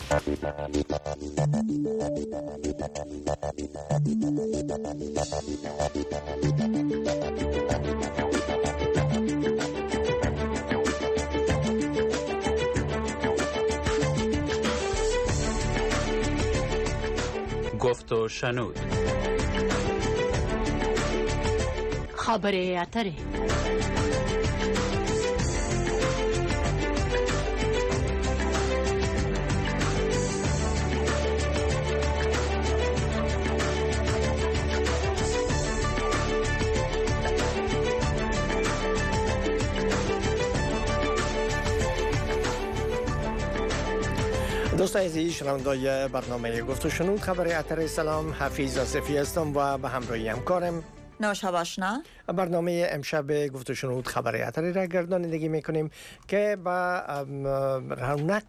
گفت و شنود. خبره اتره. دوستان عزیز شنوندگان برنامه گفت و شنود خبر اتر. سلام، حفیظ آصفی هستم و به همراهی همکارم نوشا آشنا. برنامه امشب گفت و شنود خبر اتر را گردانندگی میکنیم که با رونق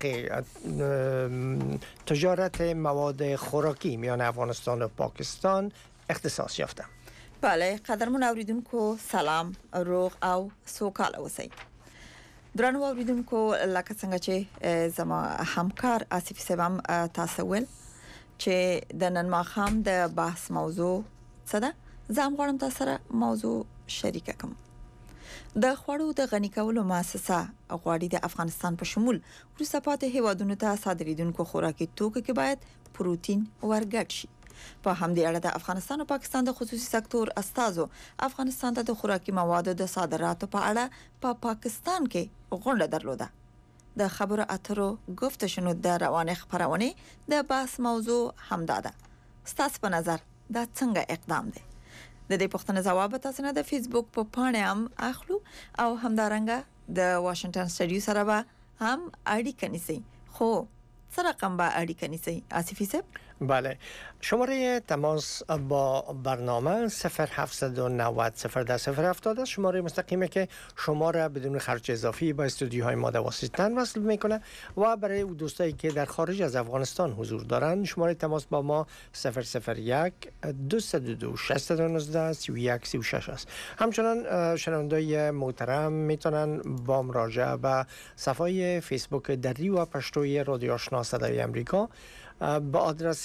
تجارت مواد خوراکی میان افغانستان و پاکستان اختصاص یافته. بله، قدرمن اوریدونکو سلام، روغ او سوکاله اوسئ. درنو اوریدونکو لکه څنګه چې زما همکار آصف سبم تاسو ول چې د نن ماښام د بحث موضوع څه ده، زم غواړم تاسو سره موضوع شریک کوم. د خوړو د غني کولو مؤسسه غواړي د افغانستان په شمول وروسته پاتې هیوادونو ته صادریدونکو خوراکي توکو کې باید پروتین ورګډ شي. په همدې اړه د افغانستان او پاکستان د خصوصي سکتور استازو افغانستان ته د خوراکي موادو د صادراتو په اړه په پاکستان کې غونډه درلوده. د خبرو اترو گفت شنود د روانه خبرونه د بحث موضوع همدا ده. ستاسو په نظر دا څنګه اقدام دی؟ د دې پوښتنې جواب تاسو نه د فیسبوک په پاڼه هم اخلو او همدارنګه د واشنگټن سټډیو سره به هم اړیکه نیسي. خو څه رقم به اړیکه نیسي آصفی صاحب؟ بله، شماره تماس با برنامه 0790 010 است. شماره مستقیمه که شما را بدون خرج اضافی با استودیوهای ما در واشنگتن وصل میکنه و برای دوستایی که در خارج از افغانستان حضور دارند شماره تماس با ما 001 222 619 3136 است. همچنان شنوندای محترم میتونن با مراجعه به صفحه فیسبوک دری و پشتوی رادیو آشنا صدای امریکا با آدرس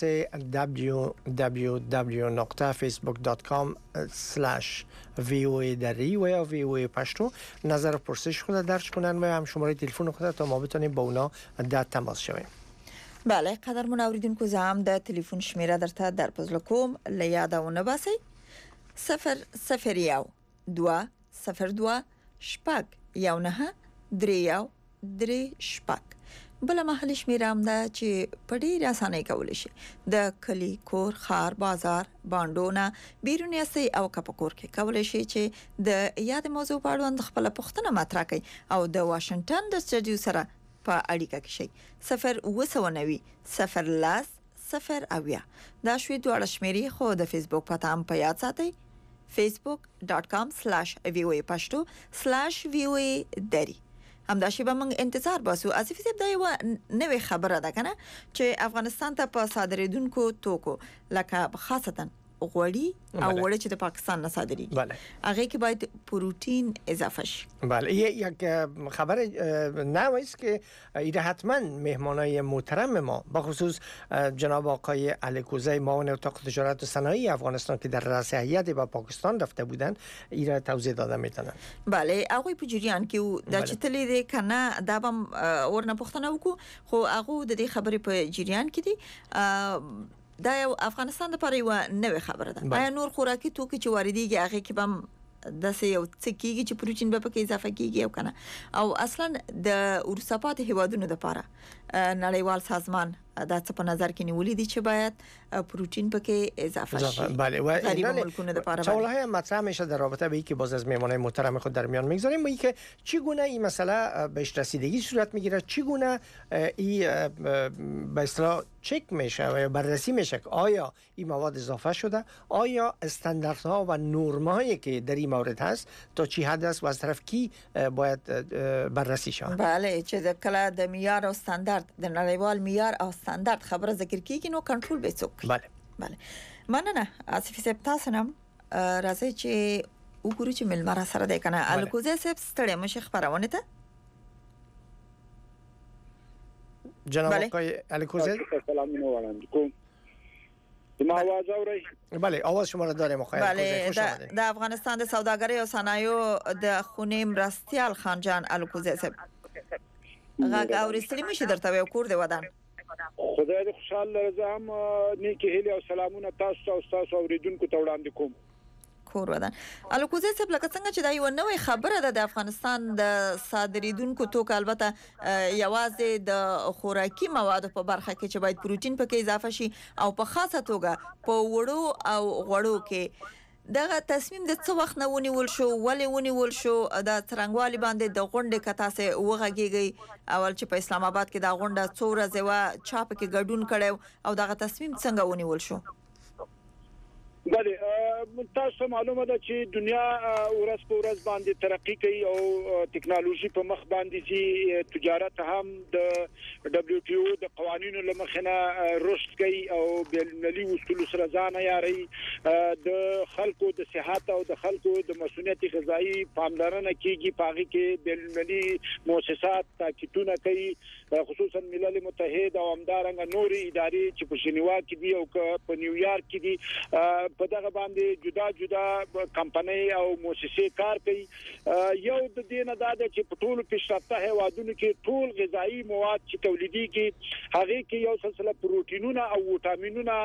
www.facebook.com/voa دری و یا VOA پشتو نظر و پرسش خود درج کنن و هم شماره تلفن خود تا ما بتونیم با اونا در تماس شویم. بله، قدرمن اوریدونکو زم د تلیفون شمیره درته در پزله کوم لیادونه باسي 001 2 02 شپږ یو نه درې یو درې شپږ. بل محل شمیره هم ده چې په ډېر اسانۍ کولی شي د کلی، کور، خار، بازار، باندونه بیرون یاستئ او که په کور کې کولی شي چې د یاد موضوع په اړوند خپله پوښتنه مطرح کړئ او د واشنګټن د سټډیو سره په اړیکه کې شئ. 090 010 0 دا شوي دواړه شمیرې، خو د فیسبوک پته هم په یاد ساتئ facebook.com/voa pashto/voa dari. همدا شی به موږ انتظار باسو. آصف صاحب دا یو نوې خبره ده کنه چې افغانستان ته په صادریدونکو توکو لکه خاصتا غوړي او وړه چې د پاکستان نه صادریږي، بله، هغه کې باید پروتین اضافه شي. بله، یک خبر نوی است که ایره حتما مهمانای محترم ما با خصوص جناب آقای علیکوزی معاون اتاق تجارت و صنایع افغانستان که در رأس هیئت با پاکستان رفته بودند ایره توضیح داده میتونن. بله، هغه په جریان کې د چتلې د کنه دا بم ورنه پښتنه وکړو، خو هغه د دې خبرې په جریان کې دي. دا یو افغانستان لپاره یو نوې خبره ده. آیا نور خوراکي توکي چې واردېږي هغه کې بم د یو څه کېږي چې پروتین به پکې اضافه کېږي او کنه، او اصلا د وروسته پاتې هیوادونو لپاره نړیوال سازمان دا څه په نظر کې نیولې دي چې باید پروتین پکې اضافه شي؟ بله، و غریب ملکونو لپاره سوال‌های مطرح میشه در رابطه به اینکه باز از مهمانان محترم خود در میان میگذاریم و اینکه چگونه این مسئله بهش رسیدگی صورت میگیره، چگونه این به اصطلاح چک میشه و بررسی میشه که آیا این مواد اضافه شده، آیا استانداردها و نرم‌هایی که در این مورد هست تا چی حد است و از طرف کی باید بررسی شود. بله، چې د کله د معیار او استاندارد د نړیوال معیار او استاندارد خبره ذکر کیږي نو کنټرول به څوک. بله مننه آصف صاحب. تاسو نم راځي چې وګورو چې ملمر سره ده کنه. الکوزه صاحب ستړي مشه خبرونه ته جناب آقای الکوزی سلامونه وړاندې کوم. ما आवाज اورئ؟ بله آواز شما را داریم آقای الکوزی. خوش آمدید. د افغانستان د سوداګرۍ او صنایعو د خونې مرستیال خان جان الکوزی صاحب غږ اورېدلی مشه درته یو کور دی ودان. خدای دې خوشاله رضام نیکی هیله او سلامونه تاسو او تاسو اوریدونکو ته وړاندې کوم. کور ودان. الکوزی صاحب لکه څنګه چې دا یو نوې خبره ده د افغانستان د صادریدونکو توکو البته یوازې د خوراکي موادو په برخه کې چې باید پروتین پکې اضافه شي او په خاصه توګه په وړو او غوړو کې دغه تصمیم د څه وخت نه ونیول شو ولې ونیول شو د څرنګوالي باندې د غونډې کتاسه وغږیږي اول چې په اسلام آباد کې دا غونډه څو ورځې وا چاپ کې ګډون کړو او دغه تصمیم څنګه ونیول شو؟ بله تاسو معلومه ده چې دنیا ورځ په ورځ باندې ترقی کوي او ټکنالوژي په مخ باندې چې تجارت هم د دبليو ټي او د قوانینو لمخنه رشد کوي او بینالمللي اصول سره ځان عیاري د خلکو د صحت او د خلکو د مسؤلیت غذایی پاملرنه کیږي پاغي کې بینالمللي مؤسسات تاکیدونه کوي خصوصا ملل متحد او همدارنګه نوري ادارې چې په جنیوا کې دي او په نیویارک کې دي په دغه باندې جدا جدا کمپنۍ او مؤسسې کار کوي. یو د دې نه دا چې په ټولو پیشرفته هیوادونو کې ټول غذایی مواد چې تولیديږي هغه کې یو سلسله پروتینونه او وټامینونه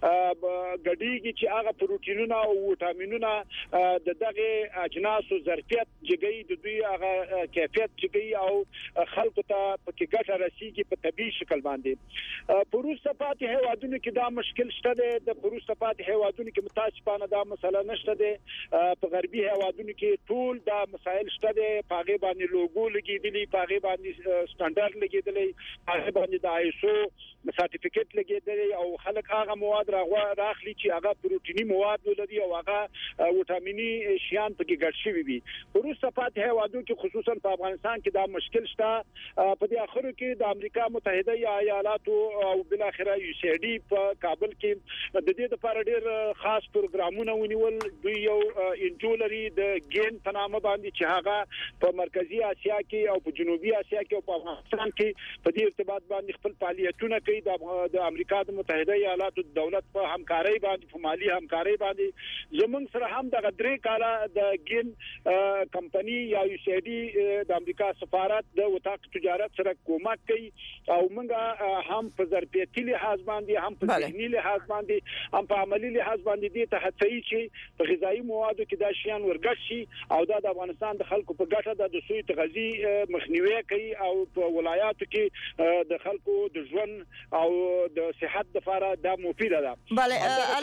ګډيږي چې هغه پروتینونه او وټامینونه د دغه اجناس او ظرفیت جګي د دوی هغه کیفیت جګي او خلکو ته په ګټه رسیږي په طبيعي شکل باندې. پروسته پاتې هیوادونو کې دا مشکل شته د پروسته پاتې هیوادونو کې متاسفانه دا مسله نشته ده. په غربي هیوادونو کې ټول دا مسایل شته ده پاغه باندې لوګو لګیدلی پاغه باندې سټانډرډ لګیدلی پاغه باندې د آیسو سرټیفیکټ لګیدلی او خلک هغه مواد راخلي چې هغه پروتینی مواد ولري او هغه وټامینی شیان پکې ګډ شوی وي. ورسته پاتې هیوادونو کې خصوصا په افغانستان کې دا مشکل شته. په دې اخر کې د امریکا متحده ایالاتو او بل اخره یو سی ډي په کابل کې د دې لپاره ډېر خاص پروګرامونه ونیول. دوی یو انجولري د ګین په نامه باندې چې هغه په مرکزی اسیا کې او په جنوبي اسیا کې او په افغانستان کې په دې ارتباط باندې خپل فعالیتونه کوي. د امریکا د متحده ایالاتو د دولت په همکارۍ باندې په مالی همکارۍ باندې زمونږ سره هم د غدري کاله د ګین کمپنی یا یو سی ډي د امریکا سفارت د وثاق تجارت سره کومک کوي او موږ هم په ظرفیتي لحاظ باندې هم په ذهني لحاظ باندې هم په عملی لحاظ باندې دې ته هڅوي چې په غذایی موادو کې دا شیان ورګډ شي او دا د افغانستان د خلکو په ګټه د سوی تغذی مخنیوي کوي او په ولایاتو کې د خلکو د ژوند او د صحت لپاره دا مفیده ده. بله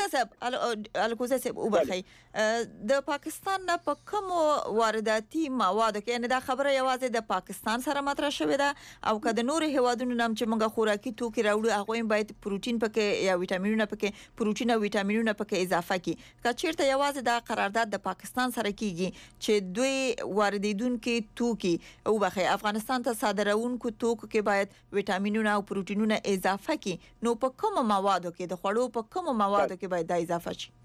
الکوزی صاحب وبخي د پاکستان نه په کوم وارداتي موادو کې نه دا خبره یوازې د پاکستان سره مطرح شوې ده او کله نور هیوادونو نام چې موږ خوراکي توکي راوړو هغه باید پروتین پکې یا وټامینونه پکې پروتین او وټامینونه پکې اضافه کی. کچیرته یوازې دا قرارداد د پاکستان سره کیږي چې دوی واردیدونکو توکي وبخي افغانستان ته صادرونکو توکو کې باید وټامینونه او پروتینونه اضافه کی نو په کوم موادو کې د خوړو په کوم موادو کې باید دا اضافه شي؟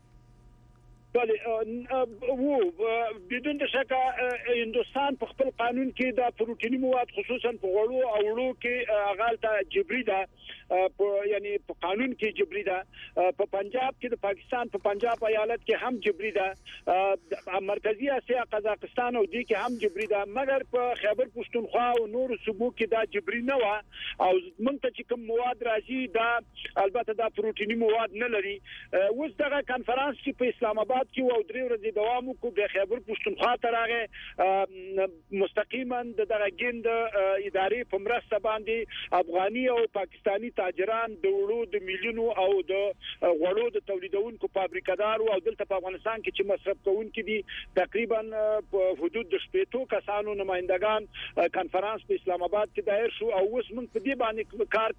بدون شک هندوستان په خپل قانون کې د پروتینی مواد خصوصا په غوړو او وړو کې غالطه جبري ده یعنی په قانون کې جبري ده. په پنجاب کې د پاکستان په پنجاب ایالت کې هم جبري ده. مرکزی اسیا قزاقستان او دې کې هم جبري ده مګر په خیبر پښتونخوا او نور صوبو کې دا جبري نه و او موږ ته چې کوم مواد راځي دا البته دا پروتینی مواد نه لري. اوس دغه کانفرنس چې په اسلام آباد کې او درې ورځې دوام وکړ د خیبر پښتونخوا ته راغی مستقیما د دغه ګیند ادارې په مرسته باندې افغاني او پاکستانی تاجران د وړو د میلیونو او د غوړو د تولیدونکو فابریکادار او دلته په افغانستان کې چې مصرف کوونکي دي تقریبا په حدود د 80 کسانو نمائندگان کانفرنس په اسلام آباد کې دایر شو او اوس موږ په دې باندې کار کوو چې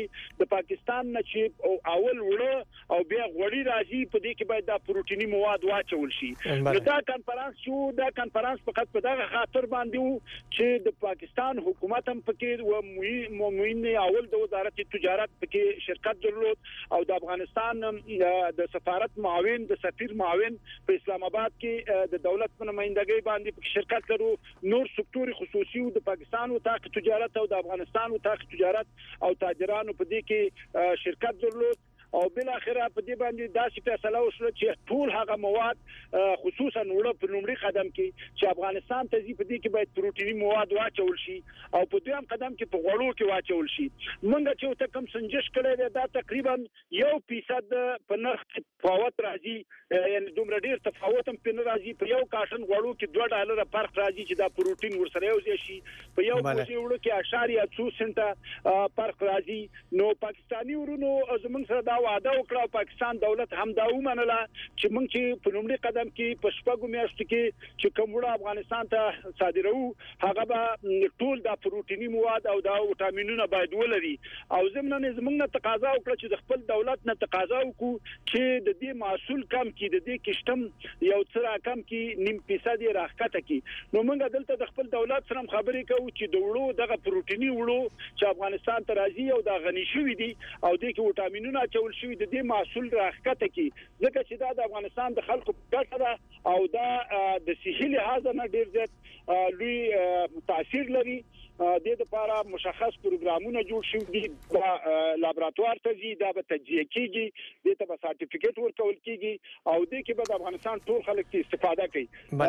کې د پاکستان نه چې اول وړه او بیا غوړی راځي په دې کې باید دا پروتینی مواد واچول شي. نو دا کانفرنس فقط په دغه خاطر باندې وو چې د پاکستان حکومت هم پکې و مومن اول د وزارت تجارت پکې شرکت درلود او د افغانستان د سفارت معاون د سفیر معاون په اسلام آباد کې د دولت په نمائندګۍ باندې په شرکت لرو. نور سکتور خصوصي د پاکستان وتاق تجارت او د افغانستان وتاق تجارت او تاجرانو په دې کې شرکت درلود او بل اخره په دې باندې داسې فیصله وشوه چې ټول هغه مواد خصوصا وړه په لومړي قدم کې چې افغانستان ته ځي په دې کې باید پروتینی مواد واچول شي او په دویم قدم کې په غوړو کې واچول شي. موږ چې ته کوم سنجش کړی دا تقریبا 1% په نرخ تفاوت راځي یعنی دومره ډیر تفاوت هم په راځي په یو کاشن غوړو کې $2 فرق راځي چې دا پروتین ورسره یو شي په یو کوزي وړو کې 0.2 سنت فرق راځي. نو پاکستانی ورونو زمونږ سره دا وعده وکړه پاکستان دولت هم دا ومنله چې موږ چې په لومړي قدم کې په شپږو میاشتو کې چې کومه افغانستان ته صادرو هغه به ټول د پروتینی مواد او د وټامینونو باید ولري او زموږ نه تقاضا وکړه چې د خپل دولت نه تقاضا وکړو چې د دې محصول کم کې د دې کشتم یو څه کم کې 0.5% راکته کې. نو موږ دلته د خپل دولت سره خبرې کوو چې د وړو دغه پروتینی وړو چې افغانستان ته راځي او د غنی شوی دي او د کې وټامینونه چول شوی د دې محصول راکته کې ځکه چې دا د افغانستان د خلکو ګټه ده او دا د صحي لحاظ نه ډیر زیات لوی تاثیر لري. د دې لپاره مشخص پروګرامونه جوړ شوي دي د لابراتوار ته ځي دا به تجزیه کیږي د ته به سرټیفیکټ ورکول کیږي او د کې به د افغانستان ټول خلک استفاده کوي.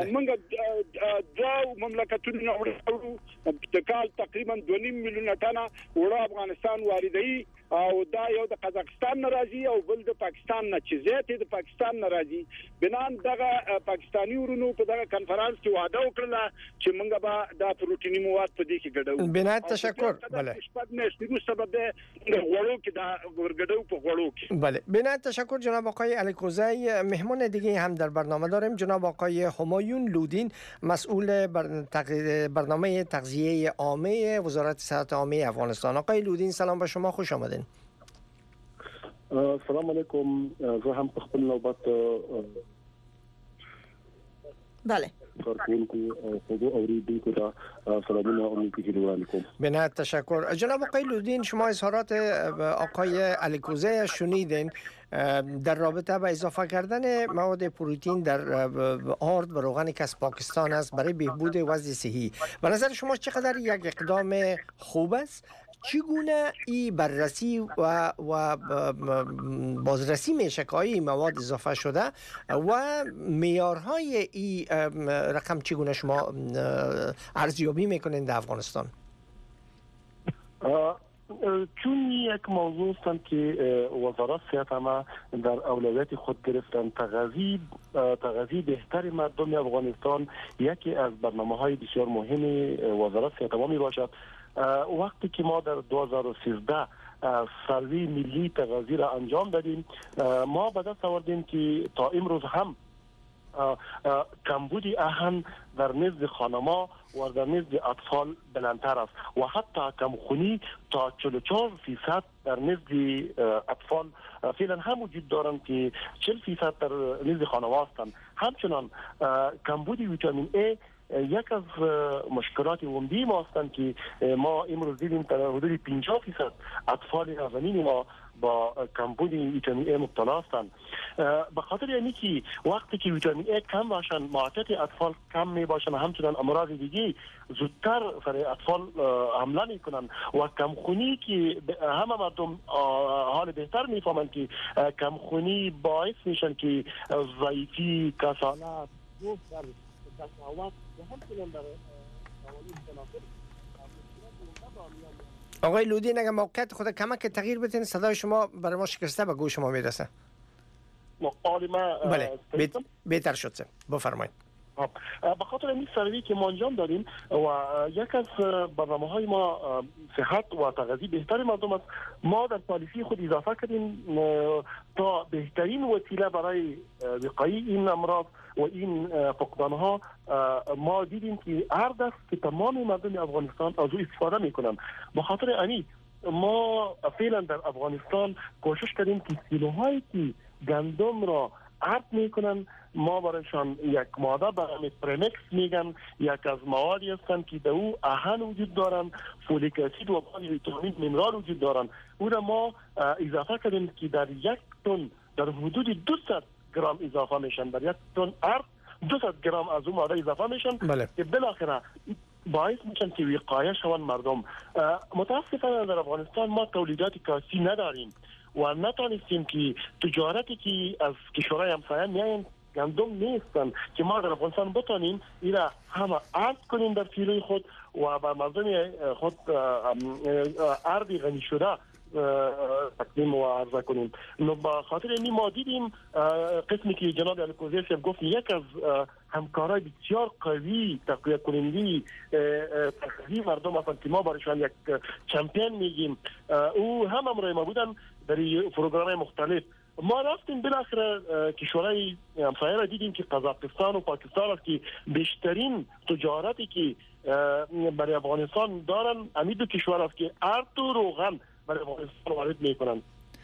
موږ د مملکتونو نه وړو د کال تقریبا 2.5 میلیون ټنه وړو افغانستان واردوي او دا یو د قزاقستان ناراضي او بل د پاکستان نه چې زیاتې د پاکستان ناراضي. بنان دغه پاکستانی ورونو په دغه کانفرنس کې وعده وکړه چې موږ به د پروتینی مواد په دې کې ګډو. بنات تشکر. بله شپږ میاشتې سبب د غوړو کې دا ورګډو په غوړو کې. بله بنات تشکر جناب آقای علیکوزی. مهمان دیگه هم در برنامه داریم جناب آقای همایون لودین مسئول برنامه تغذیه عامه وزارت صحت عامه افغانستان. آقای لودین سلام به شما، خوش آمدین. السلام علیکم. زه هم په خپل نوبت بله بنات تشکر. جناب آقای لودین شما اظهارات آقای علیکوزی شنیدین در رابطه با اضافه کردن مواد پروتئین در آرد و روغنی که از پاکستان است برای بهبود وضع صحی. به نظر شما چقدر یک اقدام خوب است؟ چگونه این بررسی و بازرسی میشه که این مواد اضافه شده و معیارهای این رقم چگونه شما ارزیابی میکنین در افغانستان؟ چون یک موضوع است که وزارت صحت عامه در اولویت خود گرفتن تغذیه بهتر مردم افغانستان یکی از برنامه‌های بسیار مهم وزارت صحت عامه می باشد. وقتی که ما در 2013 سروی ملی تغذیه را انجام دادیم ما به دست آوردیم که تا امروز هم کمبود اهن در نزد خانم‌ها و در نزد اطفال بلندتر است و حتی کمخونی تا 44% در نزد اطفال فعلا هم وجود دارند که 40% در نزد خانم‌ها هستند. همچنان کمبود ویتامین A یک از مشکلات عمده ما هستند که ما امروز دیدیم در حدود 50% اطفال نازنین ما با کمبود ویتامین A مبتلا هستند. به خاطر یعنی که وقتی که ویتامین A کم باشن معافیت اطفال کم می باشن همچنان امراض دیگه زودتر سر اطفال حمله میکنن و کمخونی که همه مردم حال بهتر میفهمند که کمخونی باعث میشن که ضعیفی، کسالت، تساوت و همچنان در قوانین تناسب. آقای لودین اگر موقعیت خود کمک تغییر بدین صدای شما برای ما شکسته به گوش ما میرسه. بله بهتر شد سه بفرمایید. به خاطر این سروی که ما انجام دادیم و یک از برنامه‌های ما صحت و تغذیه بهتر مردم است، ما در پالیسی خود اضافه کردیم تا بهترین وسیله برای وقایع این امراض و این فقدانها ما دیدیم که هر دست که تمام مردم افغانستان از او استفاده میکنن. به خاطر ما فعلا در افغانستان کوشش کردیم که سیلوهایی که گندم را عرض میکنن ما برایشان یک ماده به نام پرمکس میگن، یک از موادی هستند که در او آهن وجود دارن، فولیک اسید و بعضی ویتامین مینرال وجود دارن. او را ما اضافه کردیم که در یک تن در حدود 200 گرم اضافه میشن، در یک تن ارز 200 گرم از اون ماده اضافه میشن که بالاخره باعث میشن که وقایه شوند مردم. متاسفانه در افغانستان ما تولیدات کافی نداریم و نتونستیم که تجارتی که از کشورهای همسایه میایند گندم نیستن که ما در افغانستان بتونیم اینا همه عرض کنیم در سیلوی خود و به مردم خود ارضی غنی شده تقدیم و عرضه کنیم. نو با خاطر این ما دیدیم قسمی که جناب الکوزی گفت یک از همکارای بسیار قوی تقویت کننده تقوی مردم هستند که ما برایشان یک چمپیون میگیم، او هم امروی ما بودن در پروگرام مختلف. ما رفتیم بالاخره کشورهای همسایه را دیدیم که قزاقستان و پاکستان است که بیشترین تجارتی که برای افغانستان دارن همین دو کشور است که ارد و روغن برای افغانستان وارد میکنن.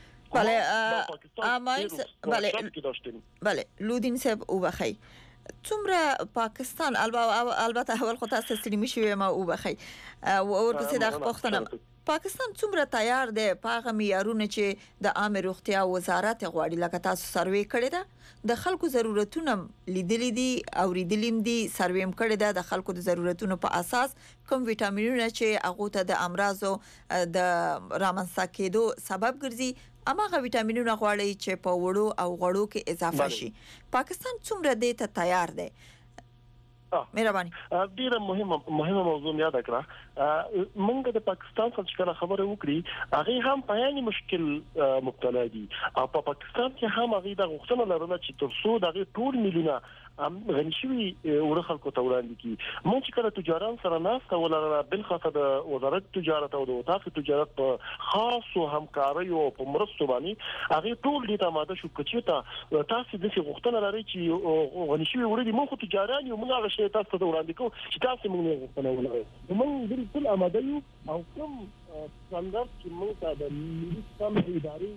بله لودین صاحب او بخی څومره پاکستان البته اول خو تاسو سلیمي شوی ما او بخی او ورپسې د پښتنه پاکستان څومره تیار دی په هغه معیارونه چې د عام روغتیا وزارت غواړي، لکه تاسو سروې کړی ده د خلکو ضرورتونه لیدلې دي او ریدلیم دي سرویم کړی ده د خلکو د ضرورتونو په اساس کوم ویټامینونه چې هغه ته د امراضو د رامنځته کېدو سبب ګرځي اماغه ویټامینونه غواړي چې په وړو او غوړو کې اضافه شي. پاکستان څومره دې ته تیار دی؟ مهرباني. ډیره مهمه موضوع یاد کړه. موږ د پاکستان څخه چې خبره وکړي هغه هم په یاني مشکل مبتلا دي او په پاکستان کې هم هغه د غوښتنه لرله چې ترڅو دغه ټول ملیونه غني شوي ور خلکو ته وړاندې کی. موږ چې کله تجاران سره ناسته ولر بل خاصه د وزارت تجارت او د وزارت تجارت په خاصو همکاري او په مرستو باندې هغه ټول دې ته ماده شو کچې ته تاسو د څه غوښتنه لري چې غني شوي ور دي موږ تجاران یو موږ هغه شی تاسو ته وړاندې کوو چې تاسو موږ غوښتنه ولرئ. موږ بالکل آماده یو او کوم څنګه چې موږ ته د ملي سم ادارې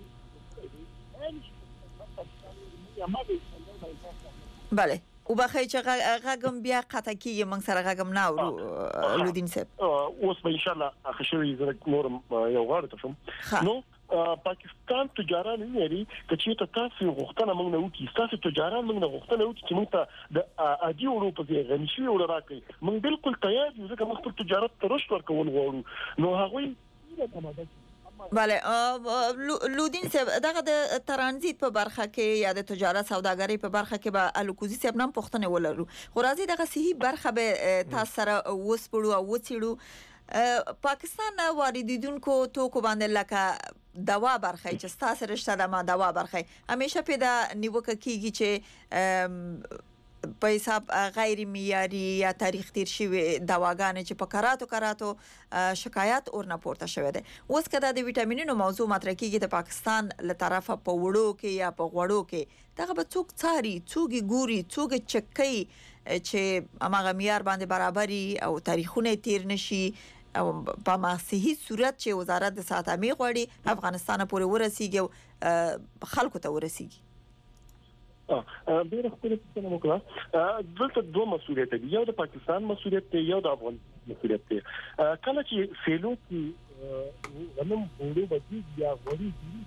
بله او بخیر چې غږم بیا قطع کیږي موږ سره غږم نه اورو لودین صاحب. اوس به ان شاء الله اخشوي زره نورم یو غواړم ته نو پاکستان تجاران لري چې تاسو غوښتنه موږ نه وکړي، تاسو تجاران موږ نه غوښتنه وکړي چې موږ ته د عادي وړو په ځای غني شوي وړو راکړي. موږ بالکل تیار یو ځکه موږ خپل تجارت ته رشد ورکول غواړو. نو هغوی بله لودین صاحب دغه د ترانزیت په برخه کې یا د تجارت سوداګرۍ په برخه کې به الکوزي صاحب نام پوښتنه ولرو، خو راځي دغه صحیح برخه به تاسو سره وسپړو او وڅېړو. پاکستان واردیدونکو توکو باندې لکه دوا برخه چې تاسو رشتہ د ما دوا برخه همیشه پیدا نیوکه کیږي چې په حساب غیر معیاري یا تاریخ تیر شوی دواګانې چې په کراتو شکایت اورنه پورته شوی دی. اوس کله د ویټامینونو موضوع مطرح کیږي د پاکستان له طرفه په وړو کې یا په غوړو کې دغه به څوک څاري، څوک ګوري، څوک چکي چې اماغه معیار باندې برابري او تاریخونه تیر نشي او په ماسهي صورت چې وزارت د ساتامي غوړي افغانستان پورې ورسیږي او خلکو ته ورسیږي. ډیره خپله څه وکړه دلته دوه مسؤلیت دي، یو د پاکستان مسؤلیت دی یو د افغان مسؤلیت دی. کله چې سیلو کې غنم وړو بدی یا غوړي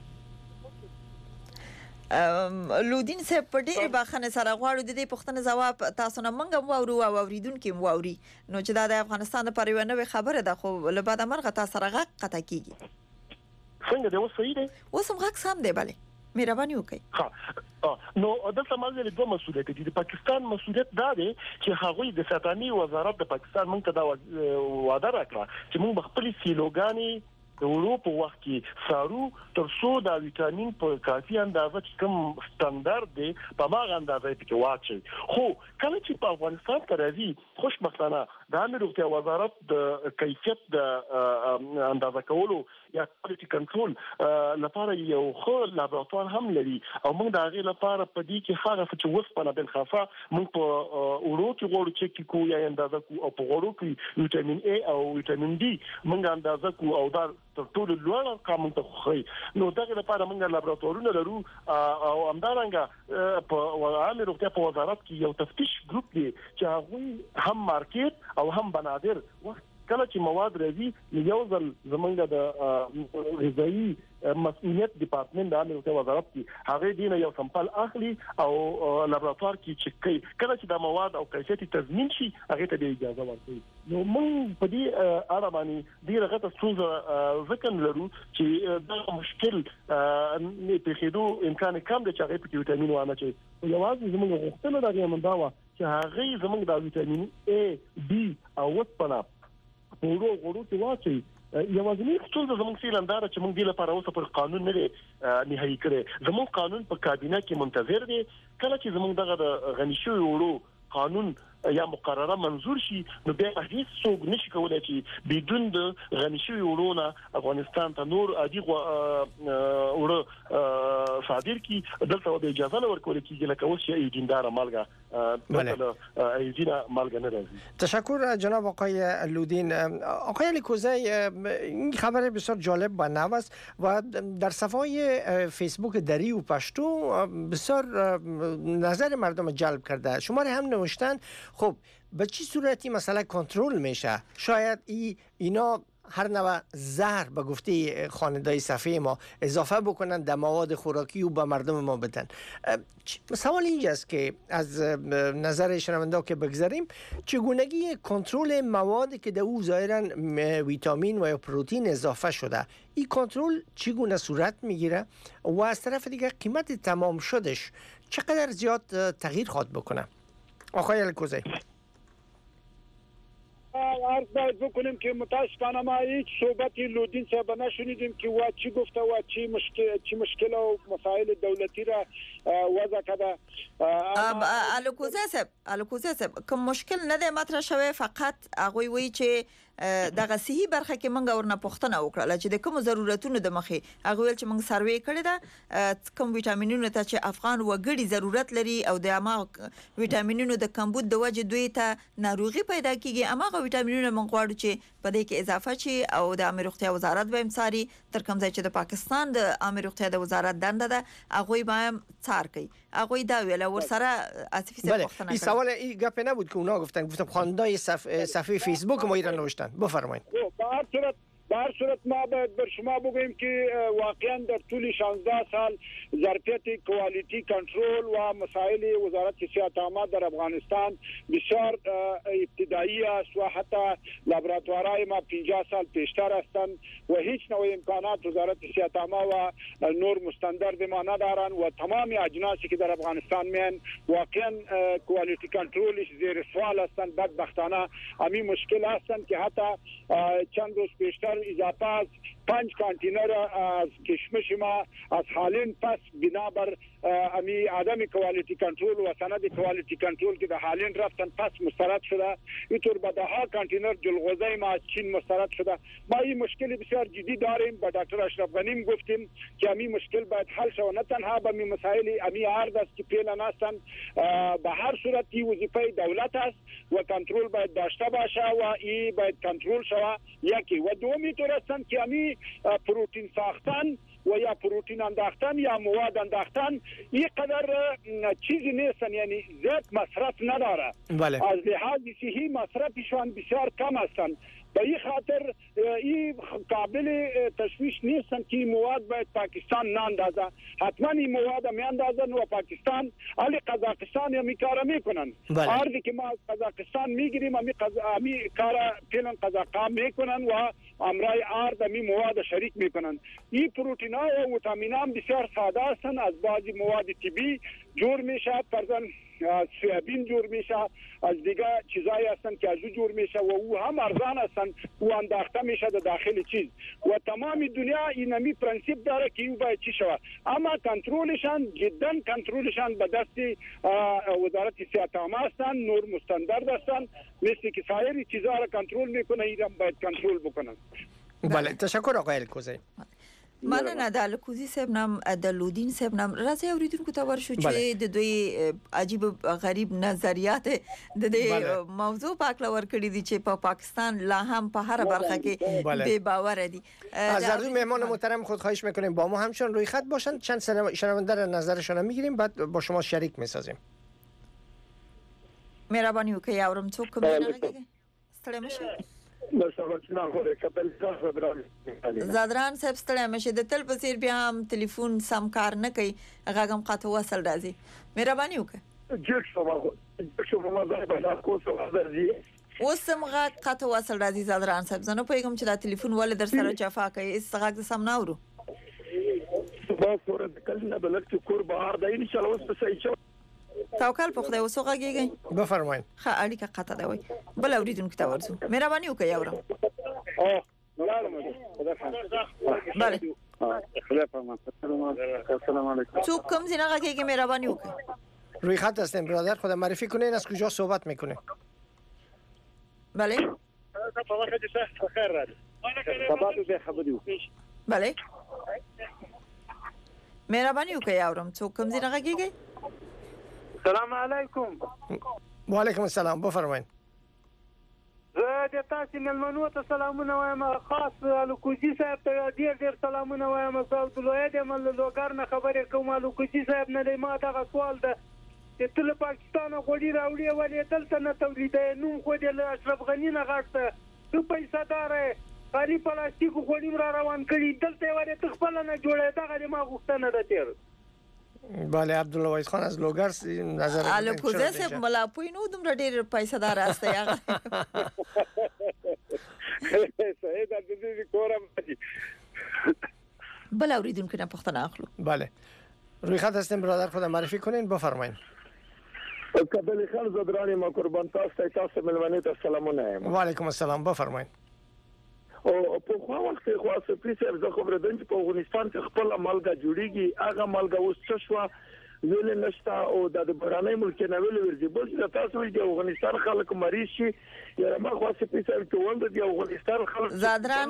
لودین صاحب په ډېر باخنه سره غواړو د دې پښتنه جواب تاسو نه منګم وورو او اوریدونکو ووري نو چې دا د افغانستان لپاره یو نوې خبره ده، خو له بعد مرغه تاسو سره غږ قطع کیږي. څنګه دی اوس صحیح دی؟ اوس هم غږ سم دی. بله مهرباني وکړئ. نو دلته مازه دوه مسؤلیت دي. د پاکستان مسؤلیت دا دی چې هغوی د ساتنې وزارت د پاکستان موږ ته دا وعده راکړه چې موږ خپل سیلوګانی د وړو په وخت کې سارو ترڅو د ویټامین په کافي اندازه چې کوم ستاندرد دی په هغه اندازه کې واچي. خو کله چې په افغانستان کې راځي خوشبختانه د عامه روغتیا وزارت د کیفیت د اندازه کولو یا کوالټي کنټرول لپاره یو خو لابراتوار هم لري او موږ د هغه لپاره په دې کې هغه چې وسپنه بل خاصه موږ په وړو کې غوړو چې کو یا اندازه کو او په غوړو کې ویټامین A او ویټامین D موږ اندازه کو او دا تر ټولو لوړ ارقام ته خو نو دغه لپاره موږ لابراتوارونه لرو او همدارنګه په عامه روغتیا په وزارت کې یو تفتیش ګروپ دی چې هغه هم مارکیټ او هم بنادر کله چې مواد راځي یو ځل زمونږ د غذایی مسؤلیت ډپارټمنټ د عامه روغتیا وزارت کې هغه دینه یو سمپل اخلي او لابراتوار کې چک کوي کله چې د مواد او کیفیت تضمین شي هغه ته اجازه ورکوي نو موږ په دې اړه باندې ډیره غټه ستونزه ذکر لرو چې دا مشکل نه پیښېدو امکان کم دی چې هغه په ویټامین وانه چې یوازې زموږ غوښتنه دا مندا و چې هغه زموږ د ویټامین A B او وسپنه غوړو کې واچي یوازینی ستونزه زموږ سیلندار چې موږ د لپاره اوسه پر قانون نه نهایی کړي زموږ قانون په کابینه کې منتظر دی کله چې زموږ دغه غنی شوی وړو قانون یا مقرره منظور شي نو بیا هیڅ څوک نشي کولای چې بدون د غنی شوی وړو افغانستان ته نور عادي وړو صادر کی دلته د اجازه ورکول کیږي لکه اوس یې دیندار مالګه دلته ایزینا مالګه نه راځي. تشکر جناب آقای لودین. آقای الیکوزی این خبر بسیار جالب و نو است و در صفحه فیسبوک دری و پشتو بسیار نظر مردم جلب کرده. شماره هم نوشتن خب به چه صورتی مسئله کنترل میشه؟ شاید اینا هر نوع زهر به گفته خانه‌دار صفحه ما اضافه بکنن در مواد خوراکی و به مردم ما بدن. سوال اینجاست که از نظر شنونده که بگذاریم چگونگی کنترل مواد که در او ظاهرا ویتامین و یا پروتئین اضافه شده این کنترل چگونه صورت میگیره و از طرف دیگه قیمت تمام شدش چقدر زیاد تغییر خواهد بکنه؟ آقای الیکوزی عرض باید بکنیم که متاسفانه ما هیچ صحبتی لودین صاحب نشنیدیم که وا چی گفته و چی مشکل و مسائل دولتی را وضع کرده. الیکوزی صاحب کوم مشکل نه دی مطرح شوی فقط هغه وی چې دغه صحي برخه کې موږ ورنه پوښتنه وکړه چې د کوم ضرورتونو د مخې هغه ویل چې موږ سروې کړی دا کوم ویټامینونو ته چې افغان وګړي ضرورت لري او د اما ویټامینونو د کمبود د وجه دوی ته ناروغي پیدا کیږي اماغه ویټامینونو موږ غواړو چې په دې کې اضافه شي او د عامه روغتیا وزارت به امساري تر کوم ځای چې د پاکستان د عامه روغتیا د وزارت دنده ده هغه به څار کوي هغه دا ویل ورسره اسفی څه پوښتنه این سوال این گپ نبود که اونا گفتم خواندای صفحه فیسبوک ما ایران نوشتن بفرمایید. به هر صورت ما باید بر شما بگویم که واقعا در طول 16 سال ظرفیت کوالیتی کنترل و مسائل وزارت صحت عامه در افغانستان بسیار ابتدایی است و حتی لابراتوارهای ما 50 سال پیشتر هستند و هیچ نوع امکانات وزارت صحت عامه و نور مستندرد ما ندارند و تمام اجناسی که در افغانستان میان واقعا کوالیتی کنترلش زیر سوال هستند. بدبختانه همین مشکل هستند که حتی چند روز پیشتر اضافه از 5 کانتینر از کشمش ما از حالین پس بنابر امی عدم کوالیتی کنترل و سند کوالیتی کنترل که به حالین رفتن پس مسترد شده اینطور به ده کانتینر جلغوزه ما از چین مسترد شده. ما این مشکل بسیار جدی داریم. با دکتر اشرف غنی گفتیم که امی مشکل باید حل شود نه تنها به می مسائل امی عرض است که پیل نستن به هر صورت این وظیفه دولت است و کنترل باید داشته باشه و این باید کنترل شود. یکی و دومی طور هستند که امی پروتئین ساختن و یا پروتئین انداختن یا مواد انداختن این قدر چیزی نیستن یعنی زیاد مصرف نداره. از لحاظ صحی مصرفشان بسیار کم هستند. به این خاطر این قابل تشویش نیستن که این مواد باید پاکستان ناندازه. حتما این مواد میاندازن و پاکستان علی قزاقستان یا میکاره میکنن. آردی که ما از قزاقستان میگیریم امی کارا پیلن قزاقا میکنن و امرای آرد امی مواد شریک میکنن. این پروتئین ها و ویتامین ها بسیار ساده هستند. از بعضی مواد طبی جور میشه فرضاً از سویابین جور میشه از دیگه چیزایی هستن که از او جور میشه و او هم ارزان هستن و انداخته میشه در داخل چیز و تمام دنیا اینمی پرنسیپ داره که او باید چی شود اما کنترلشان جدا کنترلشان به دست وزارت صحت عامه هستن. نور مستندرد هستن مثل که سایر چیزها را کنترل میکنه ایران باید کنترل بکنن. بله تشکر آقای الیکوزی. مننه د الکوزي صاحب نام د لودین صاحب نام راځي اوریدونکو ته ورشو چې د دوی عجیب غریب نظریات د دې موضوع پاکله ورکړي دي چې په پاکستان لا هم په هر برخه کې بے باور دي. از هر مهمان محترم خود خواهش میکنیم با ما همچنان روی خط باشند، چند شنونده را نظرشون میگیریم بعد با شما شریک میسازیم. مهرباني وکړئ اورم څوک کوم نه ستړي مشه زادران صاحب ستړي مشه د تل په څیر بیا هم ټلیفون سم کار نه کوي غاګم قاطو وصل راځي. مهرباني وکړئ وسم غا قاطو وصل راځي زادران صاحب زنه پیغام چې دا ټلیفون ول در سره جفا کوي استغاق سم نه اورو صبح سره د کلنه بلک کور بهار دی ان شاء الله اوس په صحیح توکل په خدای وسوغه کیږي بفرمایئ. ښه اړیکه قطع دی وای بل اوریدونکو ته ورسو. مهرباني وکړئ اورم. بله السلام علیکم. تو کوم زینه کیږي مهرباني وکړئ. روی خط هستین برادر، خود معرفی کنین از کجا صحبت میکنین؟ بله بله مهرباني وکړئ اورم. تو کوم زینه کیږي؟ السلام علیکم. و علیکم السلام بفرمایئ. زه د تاسو ملمنو ته سلامونه وایم، خاص الکوزي صاحب ته ډیر سلامونه وایم. صاحب لوی د مل لوګر نه خبرې کوم. الکوزي صاحب نه ما دا سوال ده چې تل پاکستان غوړي راوړي ولې دلته نه تولیدې نو خو د اشرف غنی نه غاټه تو پیسې دارې خالي پلاستیک غوړي را روان کړي دلته ولې تخپل نه جوړې دا ما غوښتنه ده تیر. بله عبدالله وایز خان از لوګر نظر الکوزي صاحب ملا پوی نو دومره ډیر پیسې دار استه هغه صحیح ده د دې کورم بل اوریدونکو نه پوښتنه اخلو. بله روی خط هستیم برادر، خود معرفی کنین بفرمایئ. قبل خان زدرانی ما قربان تاسو ملمنو ته سلامونه. و علیکم السلام بفرمایئ. او په خو وخت خو سپریس زه خبره دم چې په افغانستان کې خپل مالګه جوړیږي هغه مالګه اوس څه شو ویل نشته او د برانې ملک نه ویل ورځي بل چې تاسو د افغانستان خلک مریض شي یا ما خو سپریس ته ول د افغانستان خلک زادران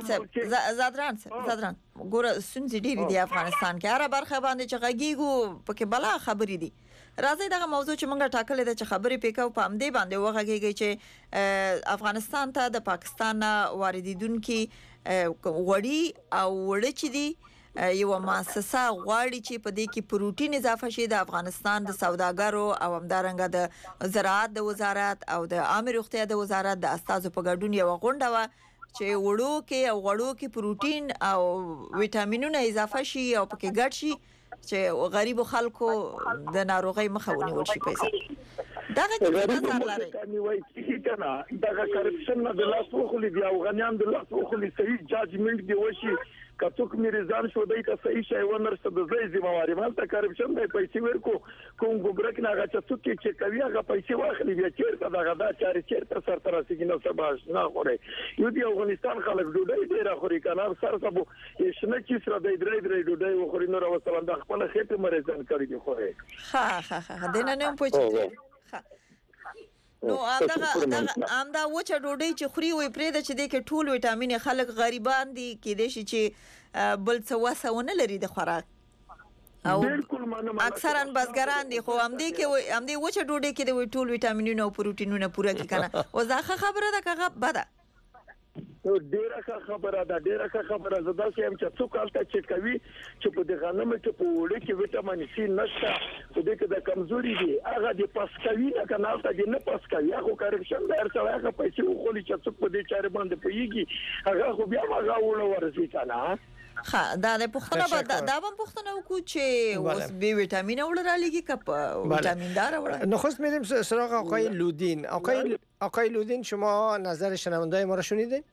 ګوره سنځ ډیری دی افغانستان کې هر برخه باندې چې غږیږو پکې بلا خبرې دي. راځي دا موضوع چې موږ ټاکلې ده چې خبرې پکاو په امدې باندې وغږیږي چې افغانستان ته د پاکستان واردیدونکو غوړي او وړه چې دي یو مؤسسه غواړي چې په دې کې پروتین اضافه شي د افغانستان د سوداګرو او همدارنګه د زراعت د وزارت او د عامه روغتیا د وزارت د استازو په ګډون یو غونډه و چې وړو کې پروتین او ویټامینونه اضافه شي او پکې ګډ شي چې غریب خلکو د ناروغي مخه ونیول شي. پیسې دا څنګه لري کوي وایي چې کنه دا کرپشن نه د لاس وخلي دی او غنیان د لاس وخلي صحیح جاجمنت دی وشي کڅوک میرزان شو دای کا صحیح شی ونرسته د زې ذمہواری مالته کرپشن دی پیسې ورکو کوم ګبرک نه غچ څوک چې کوي هغه پیسې واخلي بیا چیرته دا چاري چیرته سر تر رسیدي نو سباش نه خوري یو دی افغانستان خلک ډوډۍ ډیر خوري کنه سر سبو یشنه چې سره د درې ډوډۍ وخوري نو راوستل د خپل خېټه مرزان کوي دی خوري ها دنه نه پوهیږي. نو امدا وچه ډوډۍ چې خوري وي پرې د چې د کې ټول ویټامین خلک غریبان دي کې د شي چې بل څه وسونه لري د خوراک او اکثرا بازګران دي خو امدې وچه ډوډۍ کې د ټول ویټامینونه او پروتینونه پوره کی کنه او ځکه خبره ده کغه بده ډیره خبره زدا چې هم چې څوک الته چې کوي چې په دې غنم کې په وړي کې وټامین سي نشته په دې کې د کمزوري دي هغه د پاسکوي نه کنه الته د نه پاسکوي هغه کرپشن د ارڅه هغه پیسې وخولي چې څوک په دې چارې باندې پويږي هغه خو بیا هغه وړو ورسي کنه دا د پښتنه دا هم پښتنه وکړو چې اوس بي ویټامین وړ را لګي کپ ویټامین دار وړ. نخست میریم سراغ آقای لودین. آقای لودین شما نظر شنونده‌های ما را شنیدین؟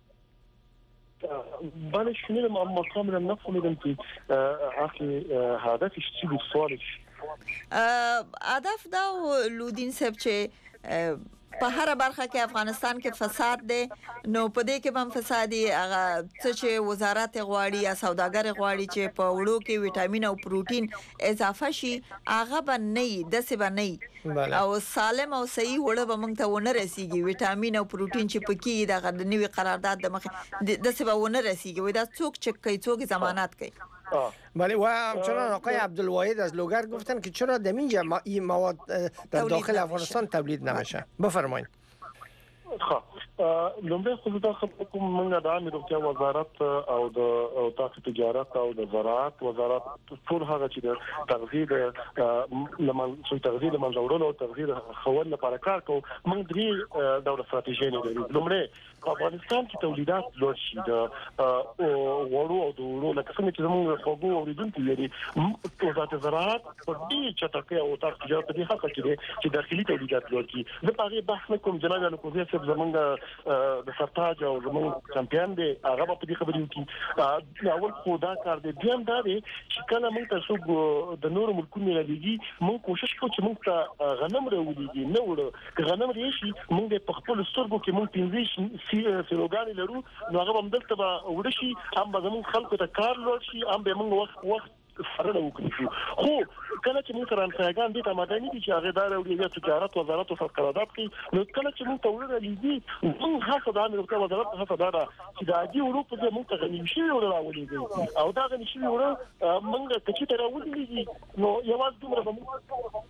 بله شنیدم اما کاملا نفهمیدم که اصل هدفش چی بود سوالش. هدف دا لودین صاحب چې په هر برخه کې افغانستان کې فساد دی نو په دې کې هم فسادي هغه څه چې وزارت غواړي یا سوداګر غواړي چې په وړو کې وټامین او پروتین اضافه شي هغه باندې د څه باندې او سالم او صحیح وړه به موږ ته ونه رسیږي وټامین او پروتین چې پکې د نوې قرارداد د مخ د څه به ونه رسیږي وای دا څوک چک کوي څوک ضمانت کوي بله و همچنان آقای عبدالواحد از لوگر گفتن که چرا در اینجا این مواد در داخل افغانستان تولید نمیشه. بفرمایید. خب لومړی خو دا خبره کوم موږ د عامه روغتیا وزارت او د تجارت او د زراعت وزارت ټول هغه چې د تغذیه د منځوړلو او تغذیه خول لپاره کار کوو موږ درې ډول ستراتیژي لرو. لومړی په افغانستان کې تولیدات لوړ شي د وړو او د وړو لکه څنګه چې موږ خوګو اوریدونکو لري وزارت زراعت په دې چټکه او تجارت په دې حق کې چې داخلي تولیدات لوړ کړي. زه په هغه بحث نه کوم جناب الکوزي صاحب زمونږ د سرتاج او زمونږ چمپیون دی هغه په دې خبرې وکړي. اول خو دا کار دی دیم دا دی چې کله موږ تاسو د نورو ملکونو لږی موږ کوشش کوو چې موږ ته غنم راوړي نه وړو غنم ریشي موږ په خپل سترګو کې موږ 15 سلوګان لرو نو هغه هم دلته به ورشي هم به زموږ خلکو ته کار لوړ شي هم به موږ وخت فرض وکړو. خو کله چې موږ ترانسایګان دي ته مدني دي چې هغه دار او د تجارت وزارت او قرارداد کوي نو کله چې موږ تولید لږی موږ هڅه د امریکا وزارت هڅه دا چې د عادي اروپا څخه موږ ته غني شي راولېږي او دا غني شي موږ ته چې راولېږي نو یوازې دومره به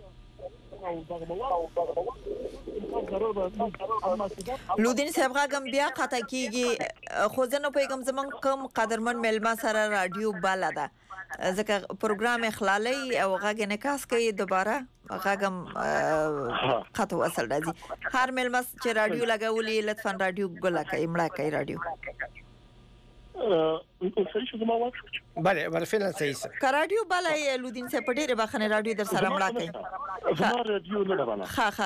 لودین صاحب غاګم بیا قطع کیږي خو ځنه پیغام زمون کم قدرمن ملما سره رادیو بالا ده ځکه پروګرام اخلالي او غاګ انعکاس کوي دوباره غاګم قطع وصل راځي هر ملما چې رادیو لګولې لطفا رادیو ګل کوي مړه کوي رادیو صحیح شو زما بله فعلا صحیح سه رادیو بالا لودین صاحب ډیره بخنه رادیو در سره مړه کوي زما رادیو نه بالا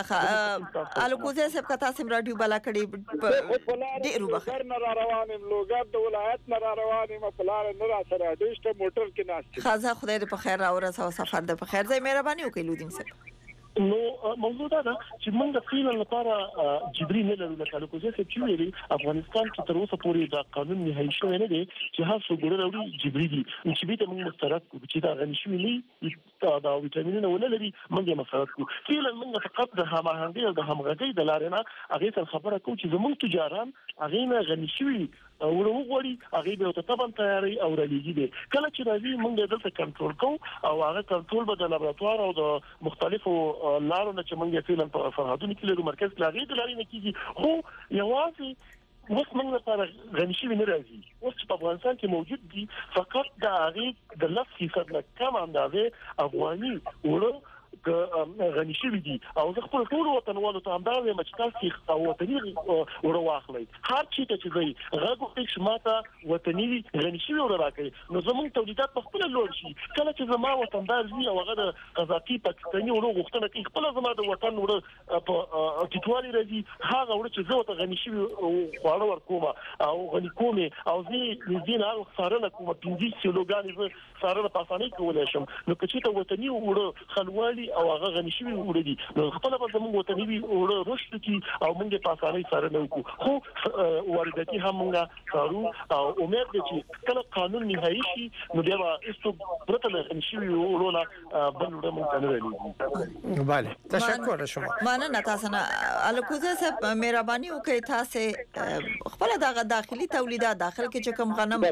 ها الکوزه صاحب کا تاسو رادیو بالا کړي ډیرو بخنه نه روانم لوګر د ولایت نه روانم په لار نه را سره دشته موټر کې ناشته خزه خدای دې په خیر او رسو سفر دې په خیر ځای مهرباني وکړئ لودین صاحب. نو موضوع دا ده چې موږ د فعل لپاره جبري نه لرو لکه لکوزه چې ویلي افغانستان کې تر اوسه پورې دا قانون نهایی شوی نه دی چې هر څو ګړه راوړي جبري دي چې به موږ مسترد کوو چې دا غني شوی نه دا وټامینونه ونه لري موږ مسترد کوو. فعل موږ فقط د هماهنګۍ او د همغږۍ د لارې نه هغه سره خبره کوو چې زموږ تجاران هغه نه غني شوی وروغوري هغه به ته تبن تیاری او رلیږي دي کله چې راځي موږ دلته کنټرول کوو او هغه کنټرول به د لابراتوار او د مختلفو لارو نه چې موږ فعلا په فرهادونو کې لرو مرکز لاغې د لارې نه کیږي خو یوازې اوس موږ لپاره غني شوی نه راځي اوس په افغانستان کې موجود دي فقط د هغه د 10% نه کم اندازه افغاني وړو غني شوی دي او زه خپل ټول وطنوالو ته همدارې مچتاسي او وطني وړو واخلي هر چی ته چې دی غوږ کې ماته وطني غني شوی وړو راکړي نو زموږ تولیدات په خپل لوړ شي کله چې زما وطندار وي او هغه د قزاقي پاکستاني وړو غوښتنه کوي خپل زما د وطن وړو په ټیټوالي راځي هغه وړو چې زه ته غني شوی خواړه ورکوم او غني کوم او زه دې نه خسارنه کوم 15 کیلوګرام زه خسارنه په اسانۍ کولای شم نو چې ته وطني وړو خلوالي او هغه غني شوی وړي دي نو خپل په زموږ وطني وړو رشد کی او موږ په اسانۍ سره نه وکړو خو وارداتي هم موږ کارو او امید دي چې کله قانون نهایی شي نو بیا ایستو پرته غني شوی وړو نه بل وړو موږ نه لري. بله تشکر شما. مننه تاسو نه الکوزه صاحب مهرباني وکړئ تاسو خپل دغه داخلي تولیدات داخل کې چې کوم غنم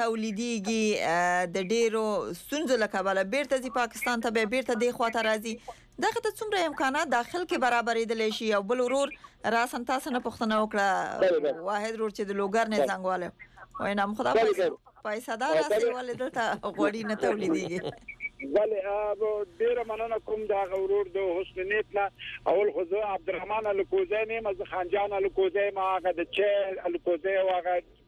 تولیديږي د ډیرو ستونزو لکه بیرته ځي پاکستان ته بیرته دی خواته راځي دغه ته څومره امکانات داخل کې برابرېدل شي او بل ورور راسن تاسو نه پښتنه وکړه واحد ورور چې د لوګر نه څنګهواله وای نام خدا پیسې دا راځي ولې دلته غوړي نه تولیديږي. بله ډیره مننه کوم دا غورور د حسن نیت نه اول خو عبدالرحمن الکوزی نه مز خانجان الکوزی ما هغه د چه الکوزی او هغه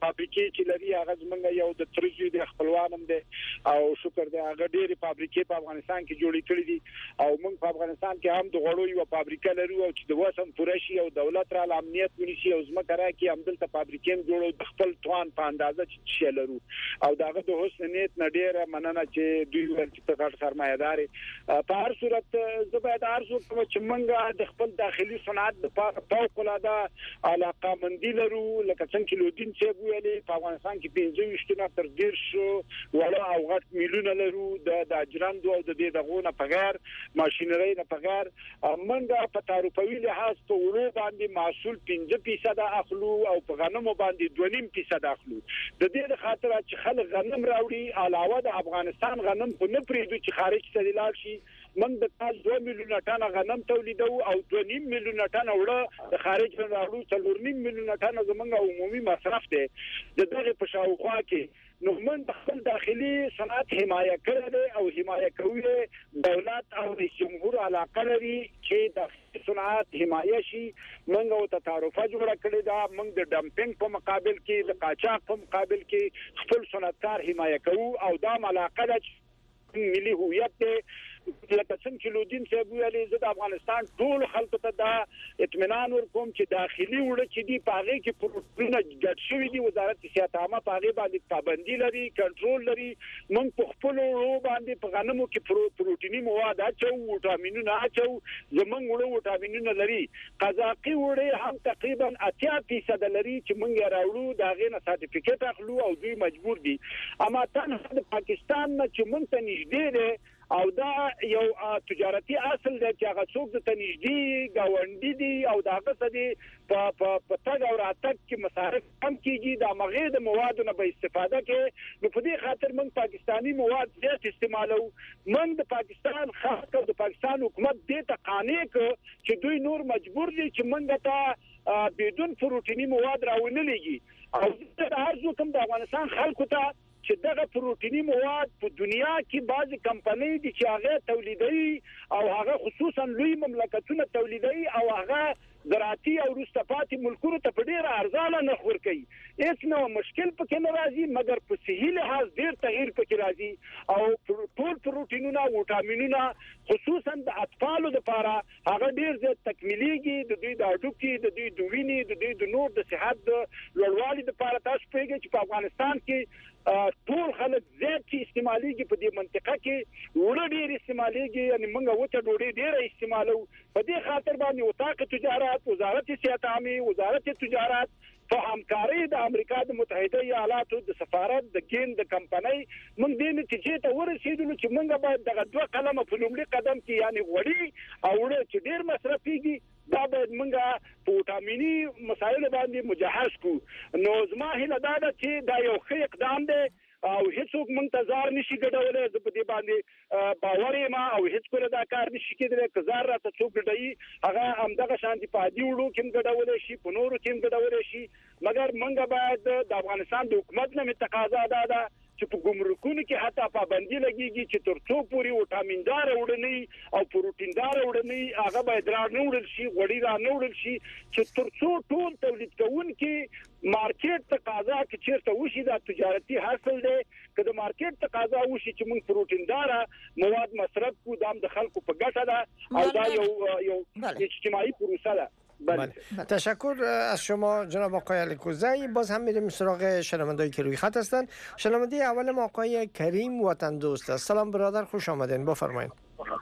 فابریکې چې لري هغه زمونږ یو د ترجی د خپلوانم دي او شکر دی هغه ډېری فابریکې په افغانستان کې جوړې کړې دي او موږ په افغانستان کې هم د غوړو یو فابریکه لرو او چې د وسم پرشي او دولت را امنیت ونیسي او زموږ راکې هم دلته فابریکې جوړو د خپل توان په اندازه چې لرو او داغه د حسن نیت نه ډېر مننه چې دوی ورته په غټ سرمایه‌دار په هر صورت زه باید ارزو کوم چې موږ د خپل داخلي صنعت د فوق العاده علاقه مندي لرو لکه څنګه چې لودین چې ویلې په افغانستان کې 25 نه تر 10 ولا او غټ میلیونه لرو د اجرندو او د دې دغونه په غیر ماشينري نه په غیر منګه په تعرفوي لحاظ په ورو باندې محصول 5% اخلو او په غنمو باندې 2.5% اخلو د دې خاطر چې خلک غنم راوړي علاوه د افغانستان غنم په نه پریدو چې خارج ته لاړ شي من د کال 2 میلیونه ټنه غنم تولیدو او 2.5 میلیونه ټنه وړه د خارج نه راوړو 3.5 میلیونه ټنه زمونږ عمومي مصرف دی د دغه په شاوخوا کې نو من د خپل داخلي صنعت حمایه کړې او حمایه کوي دولت او جمهور علاقه لري چې د صنعت حمایه شي موږ او تعرفه جوړه کړې ده موږ د ډمپینګ په مقابل کې د قاچاق په مقابل کې خپل صنعتکار حمایه کوو او دا علاقه د ملي هویت ته لکه څنګه چې لودین صاحب ویلي زه د افغانستان ټول خلکو ته دا اطمینان ورکوم چې داخلي وړه چې دی پاغه کې پروتین ګډ شوی دی وزارت صحت عامه پاغه باندې پابندي لري کنټرول لري موږ په خپل وړو باندې په غنمو کې پروتینی مواد اچو وټامینونه اچو زمونږ وړو وټامینونه لري قزاقي وړه هم تقریبا 80% لري چې موږ راوړو دا غینه سرټیفیکیټ اخلو او دوی مجبور دي اما تنها د پاکستان نه چې موږ ته نږدې ده او دا یو تجارتي اصل دی چې هغه څوک د تنجدي گاونډي دي او دا غصه دي په تګ او راتګ کې مصارف کم کیږي د مغې د موادو نه به استفاده کوي نو په دې خاطر موږ پاکستانی مواد زیات استعمالو موږ د پاکستان خاص کر د پاکستان حکومت دې ته قانع ک چې دوی نور مجبور دي چې موږ ته بدون پروتینی مواد راونه لګي او د هر څوک د افغانستان خلکو ته چې دغه پروتینی مواد په دنیا کې بعضی کمپنۍ دي چې هغه تولیدوي او هغه خصوصا لوی مملکتونه تولیدوي او هغه زراعتي او روستپاتي ملکونو ته په ډیره ارزانه نرخ ورکوي هیڅ نو مشکل پکې نه راځي مګر په صحي لحاظ ډیر تغییر پکې راځي او ټول پروتینونه او وټامینونه خصوصا د اطفالو لپاره هغه ډیر زیات تکمیليږي د دوی د اډوکي د دوی د وینې د دوی د نور د صحت د لوړوالي لپاره تاسو پیږئ چې په افغانستان کې ټول خلک زیات چې استعماليږي په دې منطقه کې وړ ډیر استعماليږي یعنی موږ وته ډوډۍ ډیر استعمالو په دې خاطر باندې وطاقه تجارت وزارت صحت عامه وزارت تجارت په همکاري د امریکا د متحده ایالاتو د سفارت د کین د کمپنۍ موږ دې نتیجې ته ورسېدلو چې موږ باید دغه دوه قلمه په لومړي قدم کې یعنی وړي او وړ چې ډیر مصرفيږي دا باید موږ په وټامینی مسایل باندې مجهز کو نو زما هیله دا ده چې دا یو ښه اقدام دی او هیڅوک منتظر نشي ګډولای زه په دې باندې باور یم او هیڅ کله دا کار نشي کېدلی که زار راته څوک ګډوي هغه همدغه شانتي په عادي وړو کې ګډولای شي په نورو کې ګډولای شي مګر موږ باید د افغانستان د حکومت نه تقاضا ده چې په ګمرکونو کې حتی پابندي لګیږي چې ترڅو پوري وټامیندار وړنی او پروتیندار وړنی هغه باید را نه وړل شي غوړي را نه وړل شي چې ترڅو ټول تولید کوونکي مارکیټ تقاضا کې چیرته وشي د تجارتي حاصل دی که د مارکیټ تقاضا وشي چې موږ پروتیندار مواد مصرف کو دام د خلکو په ګټه ده او دا یو اجتماعي پروسه ده بله. تشکر از شما جناب آقای علیکوزی. باز هم میریم سراغ شنوندهایی که روی خط هستند. شنونده اول ما آقای کریم وطن دوست است. سلام برادر، خوش آمدین، بفرمایید.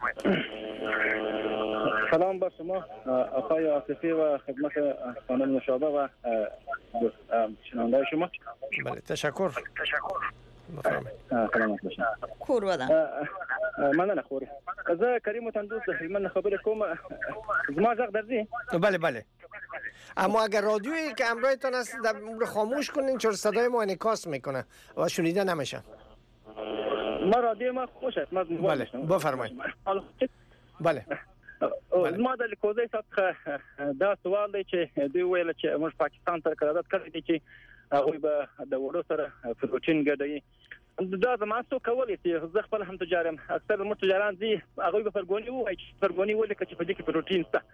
سلام بر شما آقای عاطفی و خدمت خانم نشابه و شنونده شما. بله تشکر. سلامت باشین. کور ودان. مننه خوري. زه کریم وطن دوست هلمند خبر کوم. زما ځخ درځي؟ بله بله. اما اگر رادیویی که همراهتان است در خاموش کنین چون صدای ما انعکاس میکنه و شنیده نمیشه. ما رادیو ما خوش است. بله بفرمایید. بله. ما د لیکوزي څخه دا سوال دی چې دوی ویل چې موږ پاکستان ته قرارداد کړی دی چې هغه به د وړو سره پروتین ګډوي دا زما څو کولای چې زه خپل هم تجارم اکثر موږ تجاران دي هغه به فرګونی وایي فرګونی ولې چې په دې کې پروتین شته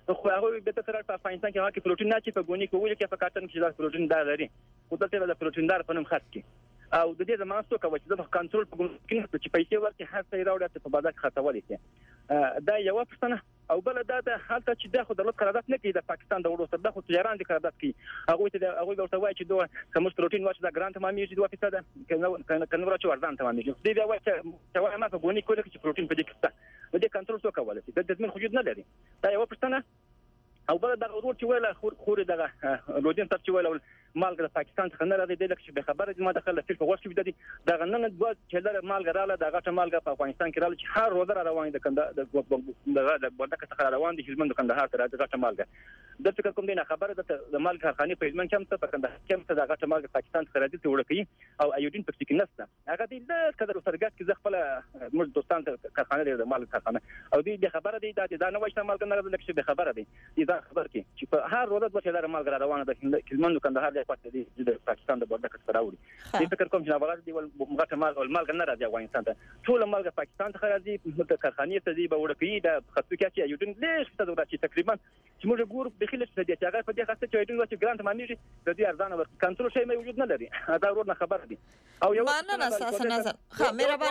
خو هغه به تر په افغانستان کې هغه پروتین نه چې په ګونی کې ویل کې په کارتن کې دا پروتین دا لري خو دلته د پروتین دار په نوم خاص کی او د دې زمانه څه کوي چې د کنټرول په کې چې پیسې ورته هر څه راوړي په بازار کې خرڅول شي دا یو پښتنه او بل دا د حالت چې د خو دولت قرارداد نه کوي د پاکستان د وړو سره د خو تجاران د قرارداد کوي هغه ورته وایي چې دوه کوم پروتین واچ دا ګرانت مامي 2% کنه ورچ وردان تمامي دي دا وایي چې ما په ګونی کې چې پروتین په دې کې څه د کنټرول څه کوي د دې من خجود نه لري دا یو پښتنه او بل دا ورور چې ویل خوري دغه لودین تر چې ویل مالګه د پاکستان څخه نه راځي د لکه به خبره ما دخل فل په وښه بده دا غننه دوه چې د مالګه رااله د غټه مالګه په افغانستان کې رااله چې هر روزه روان دي کنده د بردک څخه روان دي هلمند کندهار ته راځي غټه مالګه د فکر کوم دینه خبره د مالګه کارخانه په هلمند کې هم څه کندهار کې څه د غټه مالګه پاکستان څخه راځي ته وړکې او ایودین په کې نشته هغه دې کډر سرګات کې خپل موږ دوستان ته کارخانه د مالګه کارخانه او دې خبره دی دا نه وایي مالګه نه راځي لکه به خبره دی دا خبر کې چې په هر روزه دوه چې مالګه روانه ده هلمند کندهار د پاتې دي د پاکستان د بردک څخه راوړي دې فکر کوم چې نوالات دی غټه مالګه نه راځي افغانستان ته ټول مالګه پاکستان څخه راځي د کارخانې ته دی به وړکې د خصوصي کې ایودین لیش ته ورته تقریبا چې موږ ګور د خلک څه دي چې هغه په دې خاصه چې ایودین چې ګرانت مانیږي د دې ارزانه ورته کنټرول شي مې وجود نه لري دا ورور نه خبر دي او یو نه اساس نظر ها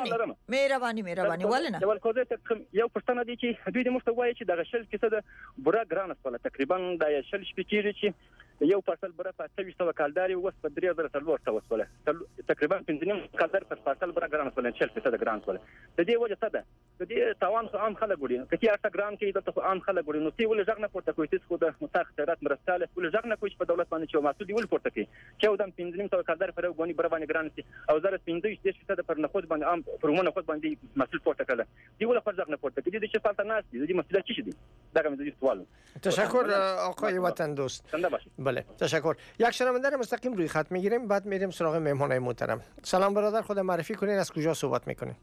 مهرباني ولنه یو کوزه ته یو پښتنه دي چې دوی د مشته وایي چې د شل کې څه د بورا ګرانس ولا تقریبا د شل شپږ چې یو پارسل بره په 2300 کالداري وس په 3400 وسوله تقریبا 15 کالدار په پارسل بره ګران وسوله 40% ګران وسوله د دې وجه څه ده د دې تاوان خو عام خلک وړي کله چې ګران کې د عام خلک وړي نو تی ول ځغنه پورته کوي چې خو د متخصصات مرستاله ول ځغنه کوي په دولت باندې چې مسعودي ول پورته کوي چې ودم 1500 کالدار پر غونی بره باندې ګران سي او زره 15% پر نخود باندې عام پرمونه خود باندې مسعود پورته کړه دی ول پر ځغنه پورته کوي د شفاعت ناس دي مسله چی دي دا کوم دي سوال تشکر آقای وطن دوست بله تشکر یک شنونده مستقیم روی خط میگیریم بعد میریم سراغ مهمانای محترم سلام برادر خود معرفی کنین از کجا صحبت میکنین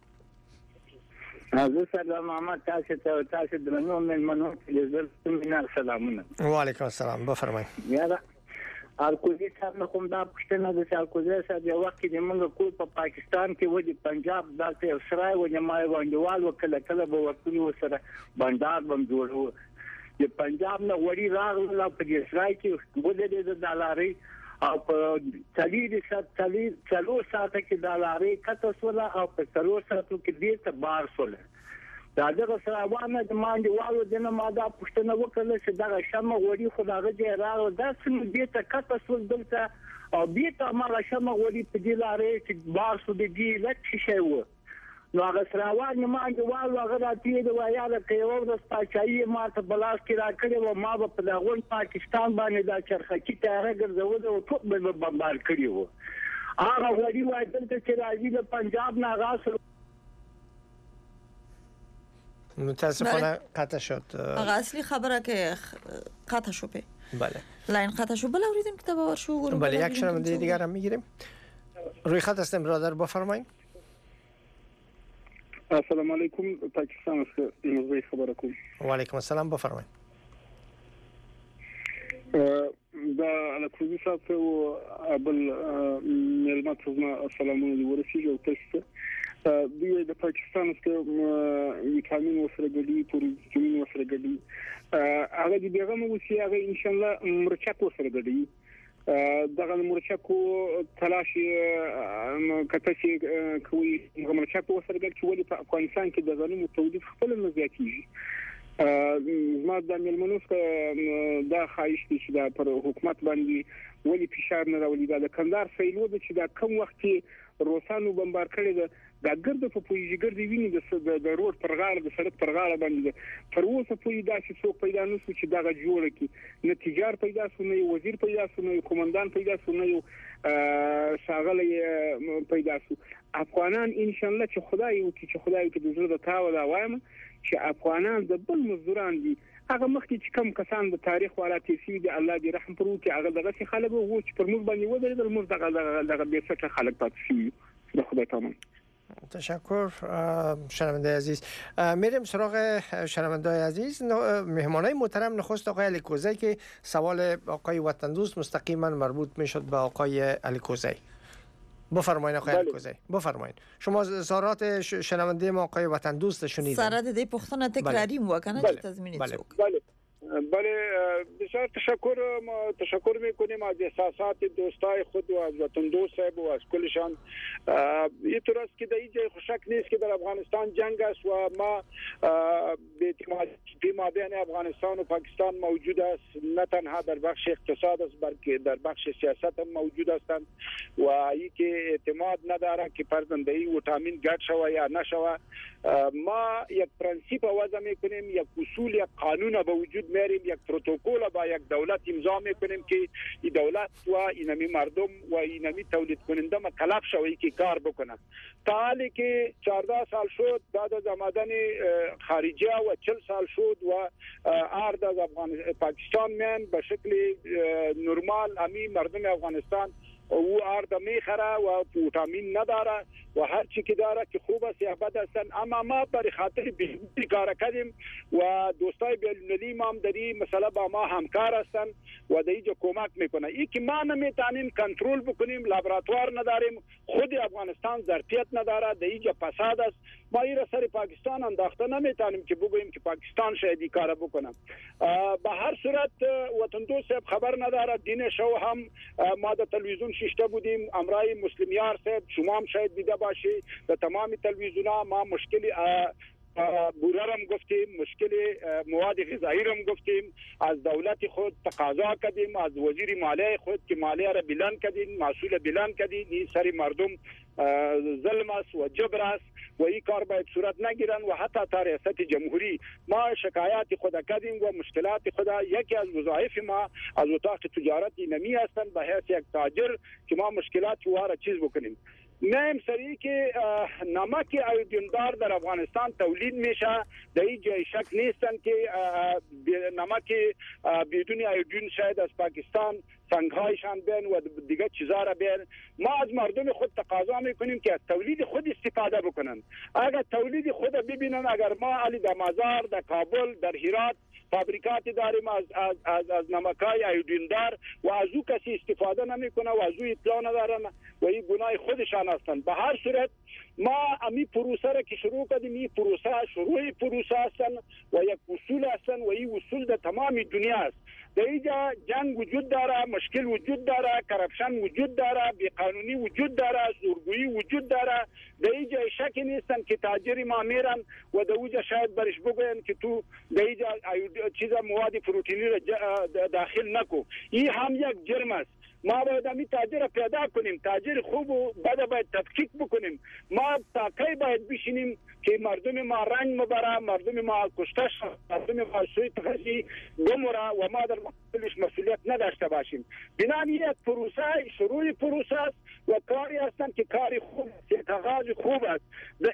حضرت سلام محمد تاسو درنو مهمانو تلویزیون سلامونه و علیکم السلام بفرمایید یاره الکوزی صاحب کوم دا پښتنه د الکوزی صاحب یو وخت د موږ کول په پاکستان کې ودی پنجاب دلته اسرائیل و جماعي باندېوال وکړه کله به ورته سره بندار بم جوړو د پنجاب نه وړي راغله په اسرائیل کې بده د دالاري او په چالي چلو ساته کې دالاري کته سوله او په چلو ساتو کې دې ته بار سوله دا دغه سره د مانډي والو د نه ماده پښتنه وکړه چې دا شمه وړي خو دا غږی راغله دا سم دې ته کته سول دلته او دې ته ما شمه وړي په دې لارې چې بار سو دې لټ شي و نو هغه سراوان ما انډوال هغه راځي د وایاله کې یو د سپاچایي ما ته بلاس کې راکړي و ما په دغه پاکستان باندې دا چرخه کې تیار ګرځول او ټول به بمبار کړی و هغه وړي وای دلته چې راځي د پنجاب نه غاص متاسفانه قطع شد هغه اصلي خبره که قطع شو به بله لاین قطع شو بل اوریدیم که باور شو بله یک شنونده دیگر هم میگیریم روی خط هستیم برادر بفرمایید السلام علیکم پاکستان است موضوع خبره کوم و علیکم السلام بفرمایید دا الکوزی صاحب او ابل معلومات زما سلامونه دی ورسیږي او تاسو د پاکستان څخه ویټامین وسره ګډي پروتین وسره ګډي هغه دی بیغه مو چې هغه ان شاء الله مرچک وسره ګډي دغه مرچکو تلاش کته چې کوي مرچکو وسره ګډي چې ولې په افغانستان کې د غنمو تولید خپل نه زیاتېږي ما د ملمنوس دا خواهش دي چې دا پر حکومت باندې ولې فشار نه راولي دا کندهار فیلو د چې دا کم وخت روسانو بمبار کړي دا ګرد په پویګر دی ویني د روډ پر غاړه د سړک پر غاړه باندې پر اوسه پوی دا چې څوک پیدا نه شو چې دا جوړ کی نه تجار پیدا شو نه وزیر پیدا شو نه قومندان پیدا شو نه شاغله پیدا شو افغانان ان شاء الله چې خدای او چې خدای کې د زړه د تاو دا وایم چې افغانان د بل مزدوران دي هغه مخکې چې کم کسان د تاریخ والا تیسی دي الله دې رحم پرو چې هغه دغه خلک وو چې پر موږ باندې ودرېدل موږ دغه به څه خلک پاتې شي د خدای تمام تشکر شنونده عزیز میریم سراغ شنونده عزیز مهمانای محترم نخست آقای علیکوزی که سوال آقای وطن دوست مستقیما مربوط میشد به آقای علیکوزی بفرمایید آقای علیکوزی بفرمایید شما زارات شنونده ما آقای وطن دوست شنیدید سره د پښتنه تکراری مو کنه چې تضمین څوک بله بله بسیار تشکر میکنیم از احساسات دوستای خود و از وطن دوست صاحب و از کلشان. اینطور است که در اینجا شک نیست که در افغانستان جنگ است و ما به اعتمادی ما بین افغانستان و پاکستان موجود است، نه تنها در بخش اقتصاد است بلکه در بخش سیاست هم موجود هستند و این که اعتماد نداره که پرزندهی و تامین گرد شوه یا نشوه. ما یک پرنسیپ وضع میکنیم، یک اصول، یک قانون به وجود میاریم، یک پروتکل با یک دولت امضا میکنیم که این دولت و اینمی مردم و اینمی تولید کننده مکلف شوی که کار بکنه. تا حالی که 14 سال شد بعد از آمدن خارجه و 40 سال شد و ارد از پاکستان من به شکل نرمال امی مردم افغانستان او ارد میخره و تامین نداره و هر چی که داره که خوب است یا بد است. اما ما برای خاطر بهبودی کار کردیم و دوستای بین‌المللی ما هم در این مسئله با ما همکار هستن و در اینجا کمک میکنه. این که ما نمیتونیم کنترل بکنیم، لابراتوار نداریم، خود افغانستان ظرفیت نداره، در اینجا فساد است. ما این را سر پاکستان انداخته نمیتونیم که بگوییم که پاکستان شاید این کار بکنه. به هر صورت وطن دوست صاحب خبر نداره. دین شو هم ما در تلویزیون شیشته بودیم، امرای مسلمیار صاحب شما هم شاید دیده باشی در تمام تلویزیونا ما مشکلی بورارم گفتیم، مشکل مواد غذایی رم گفتیم، از دولت خود تقاضا کردیم، از وزیر مالیه خود که مالیه را بلند کردین، محصول بلند کردین. این سری مردم ظلم است و جبر است و این کار باید صورت نگیرن و حتی تا ریاست جمهوری ما شکایات خود کردیم و مشکلات خود. یکی از وظایف ما از اتاق تجارت نمی هستند به حیث یک تاجر که ما مشکلات واره چیز بکنیم. نیم سری که نمک ایودیندار در افغانستان تولید میشه، در این جای شک نیستن که نمک بدون ایودین شاید از پاکستان سنگهایشان بین و دیگه چیزا را بین. ما از مردم خود تقاضا میکنیم که از تولید خود استفاده بکنن. اگر تولید خود ببینن، اگر ما علی در مزار، در کابل، در هرات فابریکاتی داریم از نمکای ایودیندار و از او کسی استفاده نمیکنه و از او اطلاع ندارن و این گناه خودشان هستند. به هر صورت ما امی پروسه را که شروع کردیم، این پروسه شروع پروسه هستند و یک اصول هستند و این اصول در تمام دنیا است. در اینجا جنگ وجود داره، مشکل وجود داره، کرپشن وجود داره، بیقانونی وجود داره، زورگویی وجود داره. در اینجا شکی نیستن که تاجری ما میرن و در اونجا شاید برش بگوین که تو در اینجا چیزا مواد پروتئینی را داخل نکو. این هم یک جرم است. ما باید امی تاجر پیدا کنیم، تاجر خوب و بد باید تفکیک بکنیم. ما تا کی باید بشینیم که مردم ما رنج مبره، مردم ما کشته شد، مردم ما سوی تخصی بمره و ما در مقابلش مسئولیت نداشته باشیم. بنابراین یک پروسه شروع پروسه است و کاری هستند که کاری خوب است، تغاز خوب است.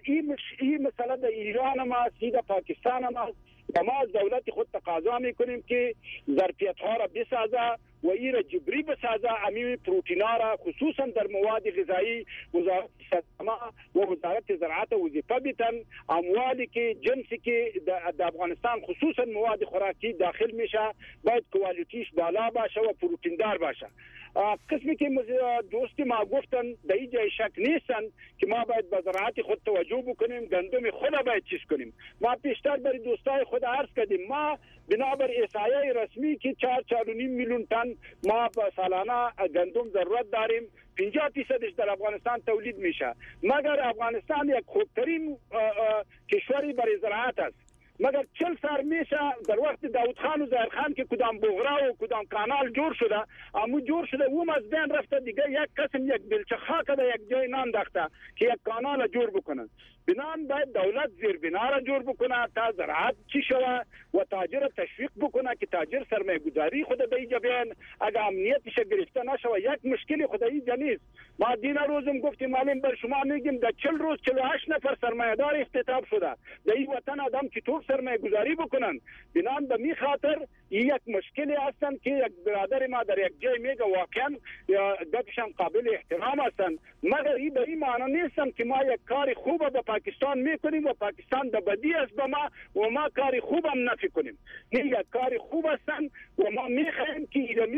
این مسئله در ایران ما است، در پاکستان ما است و ما از دولت خود تقاضا میکنیم که ظرفیت ها را بسازه و این را جبری بسازه. امی پروتئینا را خصوصا در مواد غذایی وزارت صحت و وزارت زراعت وظیفه بیتن اموالی که جنسی که در افغانستان خصوصا مواد خوراکی داخل میشه باید کوالیتیش بالا باشه و پروتئین دار باشه. قسمی که دوستی ما گفتن در این جای شک نیستن که ما باید به زراعت خود توجه بکنیم، گندم خود باید چیز کنیم. ما پیشتر برای دوستای خود عرض کردیم، ما بنابر احصایه رسمی که 4.5 میلیون تن ما به سالانه گندم ضرورت داریم، 50% در افغانستان تولید میشه. مگر افغانستان یک خوبترین کشوری برای زراعت است. مگر 40 سال میشه در وقت داود خان و ظاهر خان که کدام بغرا و کدام کانال جور شده، اما جور شده او از بین رفته، دیگه یک قسم یک بلچه خاک در یک جای نانداخته که یک کانال جور بکنن. بنان باید دولت زیربنا را جور بکنه تا زراعت چی شوه و تاجر تشویق بکنه که تاجر سرمایه گذاری خود به اینجا بیان. اگر امنیتش گرفته نشوه یک مشکلی خود اینجا نیست. ما دینا روزم گفتیم معلم بر شما میگیم در 40 روز 48 نفر سرمایه دار اختطاف شده در این وطن. آدم که طور سرمایه گذاری بکنن. بنان به می خاطر یک مشکلی هستن که یک برادر ما در یک جای میگه واقعا دکشان قابل احترام هستن، مگر این به این معنی نیستن که ما یک کار خوب به پاکستان میکنیم و پاکستان در بدی است به ما و ما کار خوب هم نفی کنیم. این یک کار خوب هستن و ما میخوایم که ایرانی را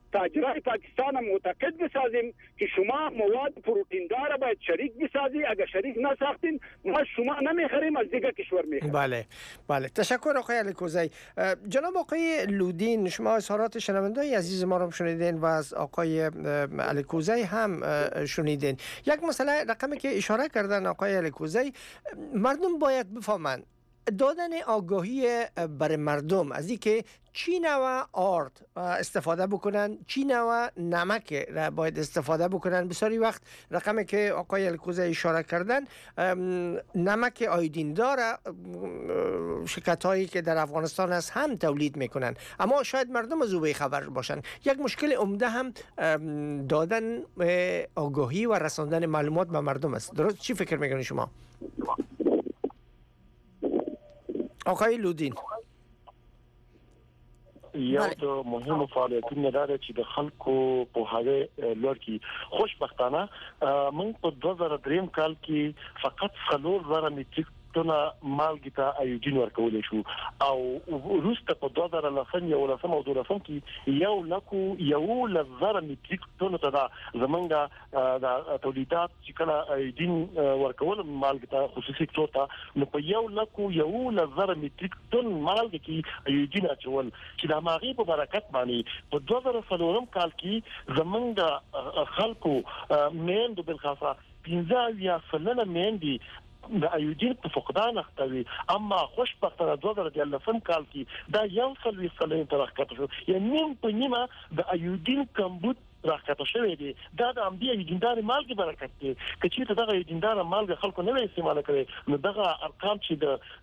تاجرای پاکستان معتقد بسازیم که شما مواد پروتئیندار باید شریک بسازی. اگر شریک نساختین ما شما نمیخریم از دیگه کشور میخریم. بله تشکر آقای الکوزی. جناب آقای لودین، شما اظهارات شنوندگان عزیز ما رو شنیدین و از آقای الکوزی هم شنیدین. یک مسئله رقمی که اشاره کردن آقای الکوزی، مردم باید بفهمند دادن آگاهی برای مردم از اینکه چی نوع آرد استفاده بکنن، چی نوع نمک را باید استفاده بکنن. بسیاری وقت رقمی که آقای الکوزی اشاره کردن، نمک آیودین داره شرکت هایی که در افغانستان هست هم تولید میکنن، اما شاید مردم از او بی‌خبر باشن. یک مشکل عمده هم دادن آگاهی و رساندن معلومات به مردم است. درست چی فکر میکنید شما آقای لودین؟ یو د مهمو فعالیتونو لري چې د خلکو په هغه لور کې خوشبختانه موږ په 2003 کال کې فقط 3,000 میټریک ټنه مالګې ته ایوډین ورکول شو او وروسته په 2010 یو لسم او 2010 کې 1,000 میټریک ټنه ته زمونږ د تولیدات چې کله ایوډین ورکول مالګې ته خصوصي سکتور ته نو په 1,000 میټریک ټن مالګې کې ایوډین اچول چې د ماغي په برکت باندې په 2003 کال کې زمونږ خلکو مېند بل خاصه 15% مېندي د ایوډین په فقدان اخته، اما خوشبختانه 2010 کال کې دا 1,000 تر راکته شو. یعنی په نیمه د ایوډین کمبود راکته شوی دی. دا د امدی ایوډیندار مالګې برکت دی. کچې ته دغه ایوډیندار مالګه خلکو نه استعمال کړي نو دغه ارقام چې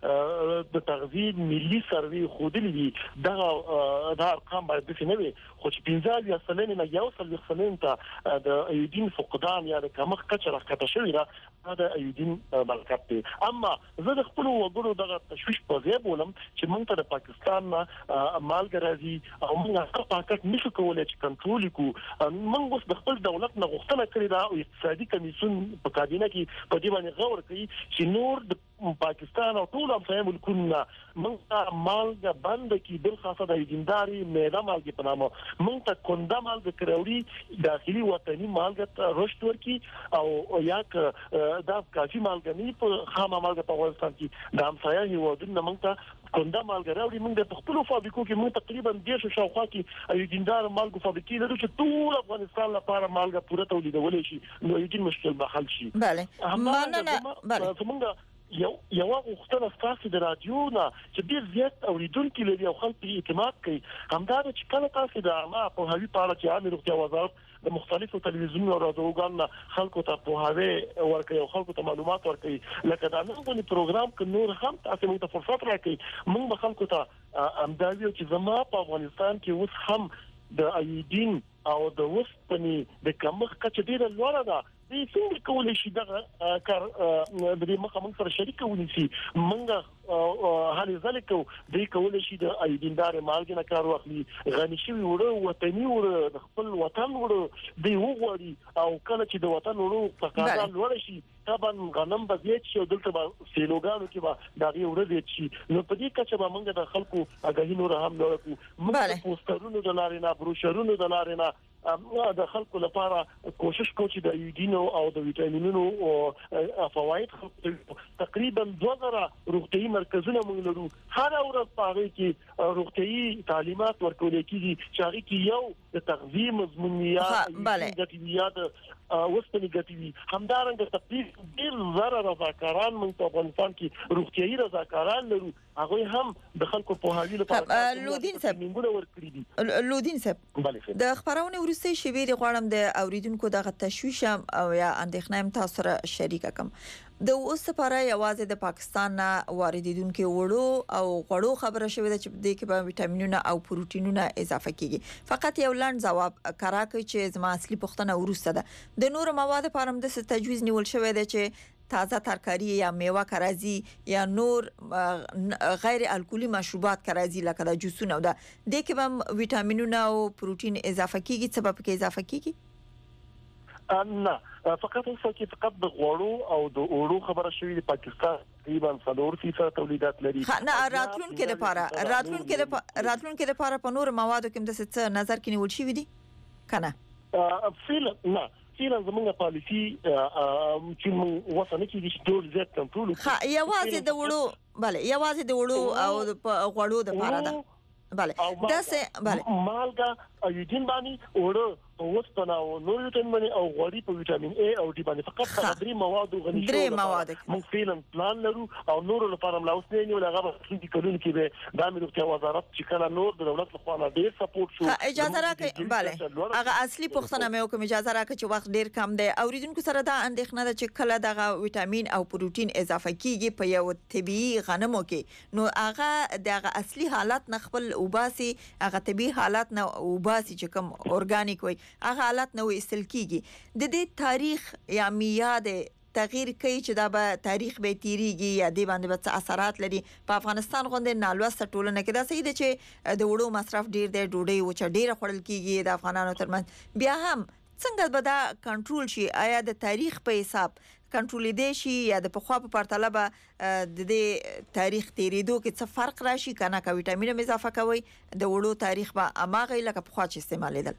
د تغذیه ملي سروي خودلی دي دغه ارقام باید د نه وي، خو چې 15% نه 1,000 ته د ایوډین فقدان یا د کمښت کچه راکته شوی دا د ایوډین برکت دی. اما زه د خپل وګړو دغه تشویش په ځای بولم چې موږ ته د پاکستان مالګه راځي او موږ هغه پاکټ نشو کولای چې کنټرول وکړو. موږ اوس د خپل دولت نه غوښتنه کړې ده او اقتصادي کمیسیون په کابینه کې په دې باندې غور کوي چې نور د پاکستان او ټول افغان ملکونه موږ مالګه بند کی بل خاصه د ایجنداري میده مالګه په نامه موږ ته کونډه مالګه کراوړي داخلي وطني مالګه رشد ورکی او یک دا کافي مالګه نه په خامه مالګه په افغانستان کې د همسایه هیوادونو موږ ته کونډه مالګه راوړي. موږ د خپل فابریکو کې موږ تقریبا 10 شاوخوا کې ایجندار مالګه فابریکې لرو چې ټول افغانستان لپاره مالګه پوره تولیدول شي نو یې مشکل به حل شي. بله مننه. بله یو غوښتنه تاسو د رادیو نه چې ډیر زیات اوریدونکو لري او خلک یې اعتماد کوي همدا چې کله تاسو د عامه په هوی پاره چې عامه روغتیا وزارت د مختلفو تلویزیونونو او رادیوګانو خلکو ته په هوی ورکوي او خلکو ته معلومات ورکوي لکه دا نن غوښتنه پروګرام کې نور هم تاسو موږ ته فرصت راکړي موږ به خلکو ته امدادي چې زما په افغانستان کې اوس هم د ایوډین او د وسپنې د کمښت کچه ډیره لوړه ده. دې څنګه کولای شي دا کار د دې مخه موږ سره شریک ونیسي موږ هلي ځلکو دې کولای شي د ایډیندار مالګې نه کار واخلي غني شوی وړو وطني وړو د خپل وطن وړو دی وګوري او کله چې د وطن وړو تقاضا لوړ شي طبعا غنم به زیات شي او دلته به سیلوګانو کې به دغه وړو زیات شي نو په دې کچه به موږ د خلکو اګهی نور هم لوړو موږ پوسټرونو د لارې نه بروشرونو د لارې نه د خلکو لپاره کوشش کوو چې د ایوډینو او د ویټامینونو او فواید تقریبا 2000 روغتيایي مرکزونه موږ لرو. هر ورځ په هغه کې روغتيایي تعلیمات ورکول کېږي چې هغه کې یو د تغذیه مضمونیات ګټوريات وسپنې ګټوري همدارنګه تقریبا ډیر زره رضاکاران موږ په افغانستان کې روغتيایي رضاکاران لرو هغه هم د خلکو په حالي لپاره لودین صاحب د خبرونه ورسته شوی د غواړم د اوریدونکو دغه تشویش او یا اندېښنه تاسو سره شریک کم. د اوس لپاره یوازې د پاکستان نه واردیدونکو وړو او غوړو خبره شوې ده چې د کې به ویټامینونه او پروتینونه اضافه کیږي. فقط یو لاند جواب کراکې چې زما اصلي پوښتنه ورسته ده د نور مواد لپاره هم د تجویز نیول شوی دی چې تازه ترکاری یا میوه کرازی یا نور غیر الکلی مشروبات کرازی لکه د جوسونه او د دې کې به ویټامینونه او پروتین اضافه کیږي څه به کې اضافه کیږي؟ نه فقط فقط د غوړو او د اورو خبره شوې د پاکستان تقریبا 4% تولیدات لري. نه راتلونکو لپاره په نور موادو کې د څه نظر کې نیول شوی دي؟ کنه فعلا زموږه پالیسی چې موږ وسنه کې چې ډول زیات کنټرول ها یوازې د وړو یوازې د وړو او غوړو د پاره ده دا سه مالګه ایودین باندې وړو وسپنه او نور ویټامین باندې او غوړي په ویټامین ای او ډي باندې فقط درې مواد غني شو موږ فعلا پلان لرو او نور لپاره ملاوس نه نیول هغه په کلون کې به د امریکا وزارت چې کله نور د دولت لخوا ډیر سپورټ شو اجازه راکړئ هغه اصلي پوښتنه مې وکړه اجازه راکړئ چې وخت ډیر کم دی اوریدونکو سره دا اندېښنه ده چې کله دغه ویټامین او پروتین اضافه کیږي په یو طبيعي غنمو کې نو هغه دغه اصلي حالت نه خپل وباسي هغه طبيعي حالت نه وباسي چې کوم اورګانیک وي هغه حالت نو استل کیږي د دې تاریخ یا میاد تغییر کوي چې دا به تاریخ به تیریږي یا د باندې به اثرات لري په افغانستان غونډه نالوسته ټولنه کې دا صحیح ده چې د وړو مصرف ډیر دی ډوډۍ او چې ډیر خورل کیږي د افغانانو ترمنځ بیا هم څنګه به دا کنټرول شي آیا د تاریخ په حساب کنټرول دی شي یا د پخوا په پرتله به د دې تاریخ تیریدو کې څه فرق راشي کنه کا ویټامین اضافه کوي د وړو تاریخ به اماغه لکه پخوا چې استعمالیدل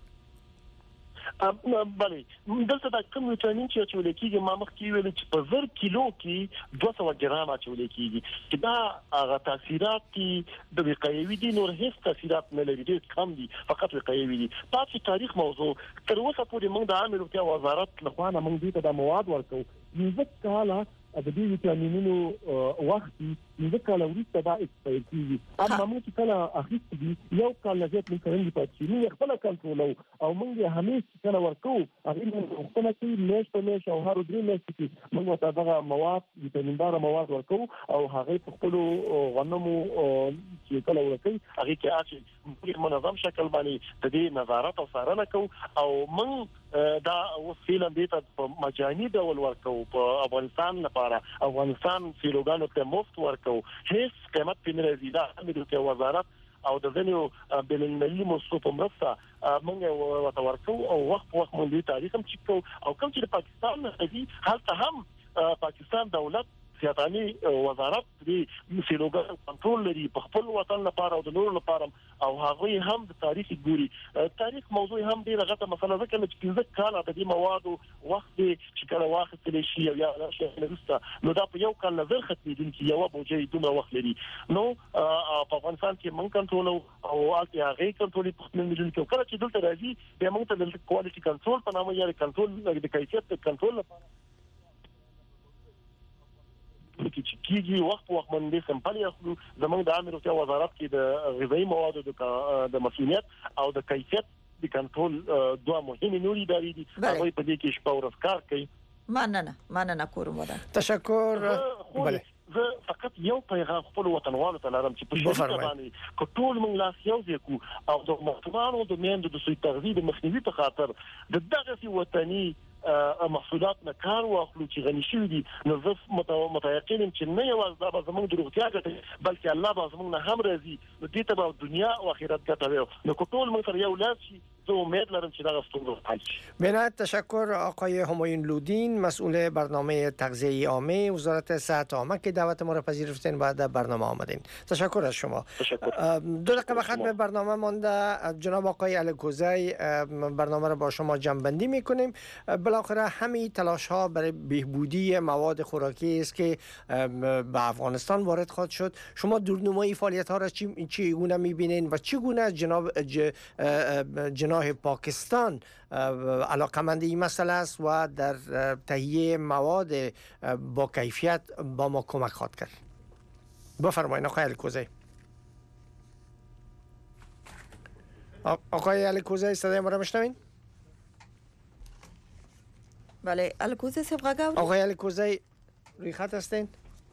بله دلته دا کوم ویټامین چې چول کېږي ما مخکې ویل چې په 1000 کیلو کې 200 ګرام چول کېږي چې دا هغه تاثیرات چې د وقایوي دي نور هیڅ تاثیرات نه لري ډېر کم دي فقط وقایوي دي تاسو تاریخ موضوع تر اوسه پورې موږ د عامه روغتیا وزارت لخوا نه موږ دې ته د مواد ورکو یوه کاله د دې ویټامینونو وخت یوه کاله وروسته دا ایکسپایر کیږي اما موږ چې کله اخیستي دي یو کال لږ نه کوي پاتې موږ خپل کنټرول او موږ همیشه کله ورکو هغه موږ خپل کې میش په میش او هر درې میش کې موږ ته دغه مواد ویټامین دار مواد ورکو او هغه په خپل غنمو چې کله ورکو هغه کې اچي منظم شکل باندې د دې نظارت او څارنه کو او موږ دا وسیله دې ته مجاني ډول ورکو په افغانستان لپاره افغانستان سیلوګانو ته مفت ورکو هیڅ قیمت په نړۍ دا امریکا وزارت او د ځینو بلنملي مؤسسو مرسته موږ ورکو او وخت موږ تاریخ هم چیکو او کوم چې د پاکستان نه دي هلته هم پاکستان دولت سیادتاني وزارت د سیلوګانو کنټرول لري په خپل وطن لپاره او د نور لپاره او هغه هم د تاریخ ګوري تاریخ موضوع هم ډیره غټه مسله ده چې څنګه کال د دې موادو وخت چې کله واخیستل شي یا شي نو دا په یو کال نظر ختمېدونکي یو بوجي دومره وخت لري نو په افغانستان کې موږ کنټرول او الته هغه کنټرول په ختمېدونکي کله چې دلته راځي به موږ ته د کوالټي کنټرول په نامه یې کنټرول د کیفیت کنټرول لپاره چې کیږي وخت باندې سمپل یاخلو زموږ د عامه روغتیا وزارت کې د غذایی موادو د مسؤلیت او د کیفیت د کنټرول دوه مهمه نوري ادارې دي هغه په دې کې شپه ورځ کار کوي مننه کوم ودا تشکر بله زه فقط یو پیغام خپل وطنوالو ته لرم چې په شریکه باندې ټول موږ لاس یو ځکو او د مطلوبانو د میندو د سوي تغذیه د مخنیوي په خاطر د دغه وطني محصولات نه کار واخلو چې غني شي دي نو زه متيقن چې نه یوازې دا زموږ د روغتیا ګټه بلکې الله به زموږ نه هم راضي نو دې ته به دنیا او آخرت ګټه نو ټول موږ سره یو لاس شي زه امید لرم چې دا ستونزه حل شي. بنایت تشکر آقای همایون لودین مسئول برنامه تغذیه عامه وزارت صحت عامه که دعوت ما را پذیرفتین و در برنامه آمدین. تشکر از شما. تشکر. 2 دقیقه به ختم برنامه مانده. جناب آقای الکوزی برنامه را با شما جمع‌بندی می‌کنیم. بالاخره همین تلاش ها برای بهبودی مواد خوراکی است که به افغانستان وارد خواهد شد. شما دورنمای فعالیت ها را چگونه می‌بینید و چگونه جناح پاکستان علاقمند این مسئله است و در تهیه مواد با کیفیت با ما کمک خواهد کرد؟ بفرمایید آقای الکوزی. آقای الکوزی صدای ما را میشنوین؟ بله الکوزی صاحب غاگاوری. آقای الکوزی روی خط هستین؟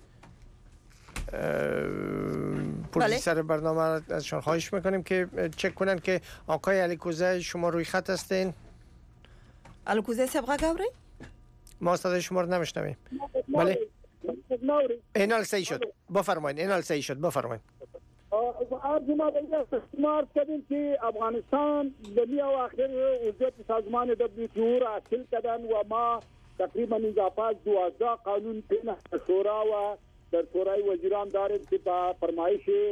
پروڈیوسر برنامه ازشان خواهش میکنیم که چک کنن که آقای الکوزی شما روی خط هستین. الکوزی صاحب غاگاوری؟ ما صدای شما رو نمیشنویم. بله اینال صحیح شد. بفرمایید. اینال صحیح شد. بفرمایید. ارجما استثمار کردیم که افغانستان دنی اواخر عضویت سازمان WTO را حاصل کردن و ما تقریبا اضافه 12 قانون بین شورا و در شورای وزیران داریم که با فرمایش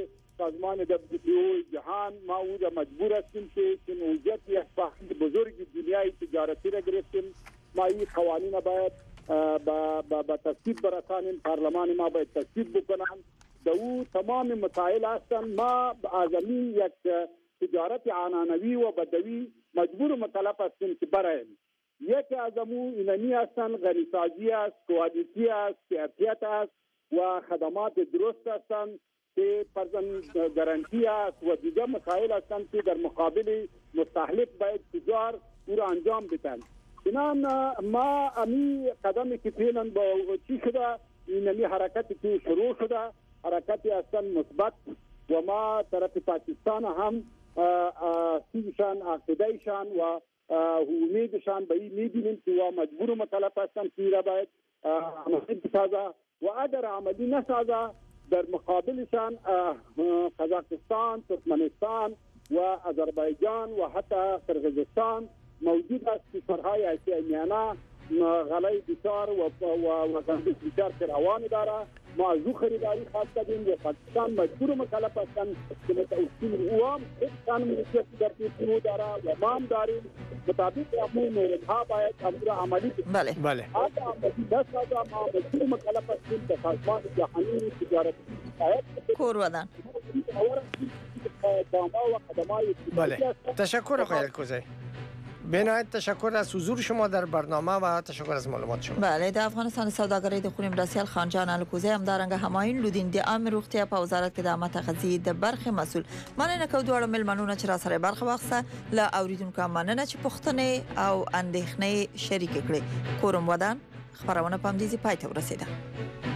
سازمان WTO جهان ما او را مجبور هستیم که نوعیت یک بحث بزرگ دنیای تجارتی را گرفتیم. ما این قوانین باید با تصویب برسانیم، پارلمان ما باید تصویب بکنن. دو تمام مسائل هستند. ما اعظمی یک تجارت عنعنوی و بدوی مجبور و مطالب هستیم که برایم. یک از امو اینمی هستند غنیسازی است، کوالیتی است، کیفیت است و خدمات درست هستند که فرضاً گارانتی است و دیگر مسائل هستند که در مقابل مستهلک باید تجار او را انجام بدن. چنان ما امی قدمی که فعلا با چی شده اینمی حرکتی که شروع شده حرکتی هستند مثبت و ما طرف پاکستان هم سیشان عقیدهشان و امیدشان به این میبینیم که مجبور و مطالب هستند که را باید عملی بسازه و اگر عملی نسازه در مقابلشان قزاقستان، ترکمنستان و آذربایجان و حتی قرقیزستان موجود است. کشورهای آسیای میانه غلای بسیار و غنبش بسیار روان داره. ما از او خریداری خواهد کردیم و پاکستان مجبور و مکلف هستند که متوسطین او هم اقتصان مناسب در پیشنو داره و ما هم داریم مطابق امور موردها باید امور عملی بکنیم. بله. اگر عملی نسازه ما مجبور و مکلف هستیم به سازمان جهانی تجارتی کور ودان. بله. تشکر آقای الکوزی. بنایت تشکر از حضور شما در برنامه و تشکر از معلومات شما. بله، د افغانستان سوداګرۍ د خونی مرسیال خانجان الکوزی همدارنګه همایون لودین د عام روغتیا په وزارت کې د عامه تغذیې د برخې مسول. مننه کوم دوړ ملمنونه چې را سره برخه واخصه ل اوریدونکو مننه چې پښتنې او اندېښنې شریک کړي. کورم ودان خبرونه پام دي پای ته ورسیده.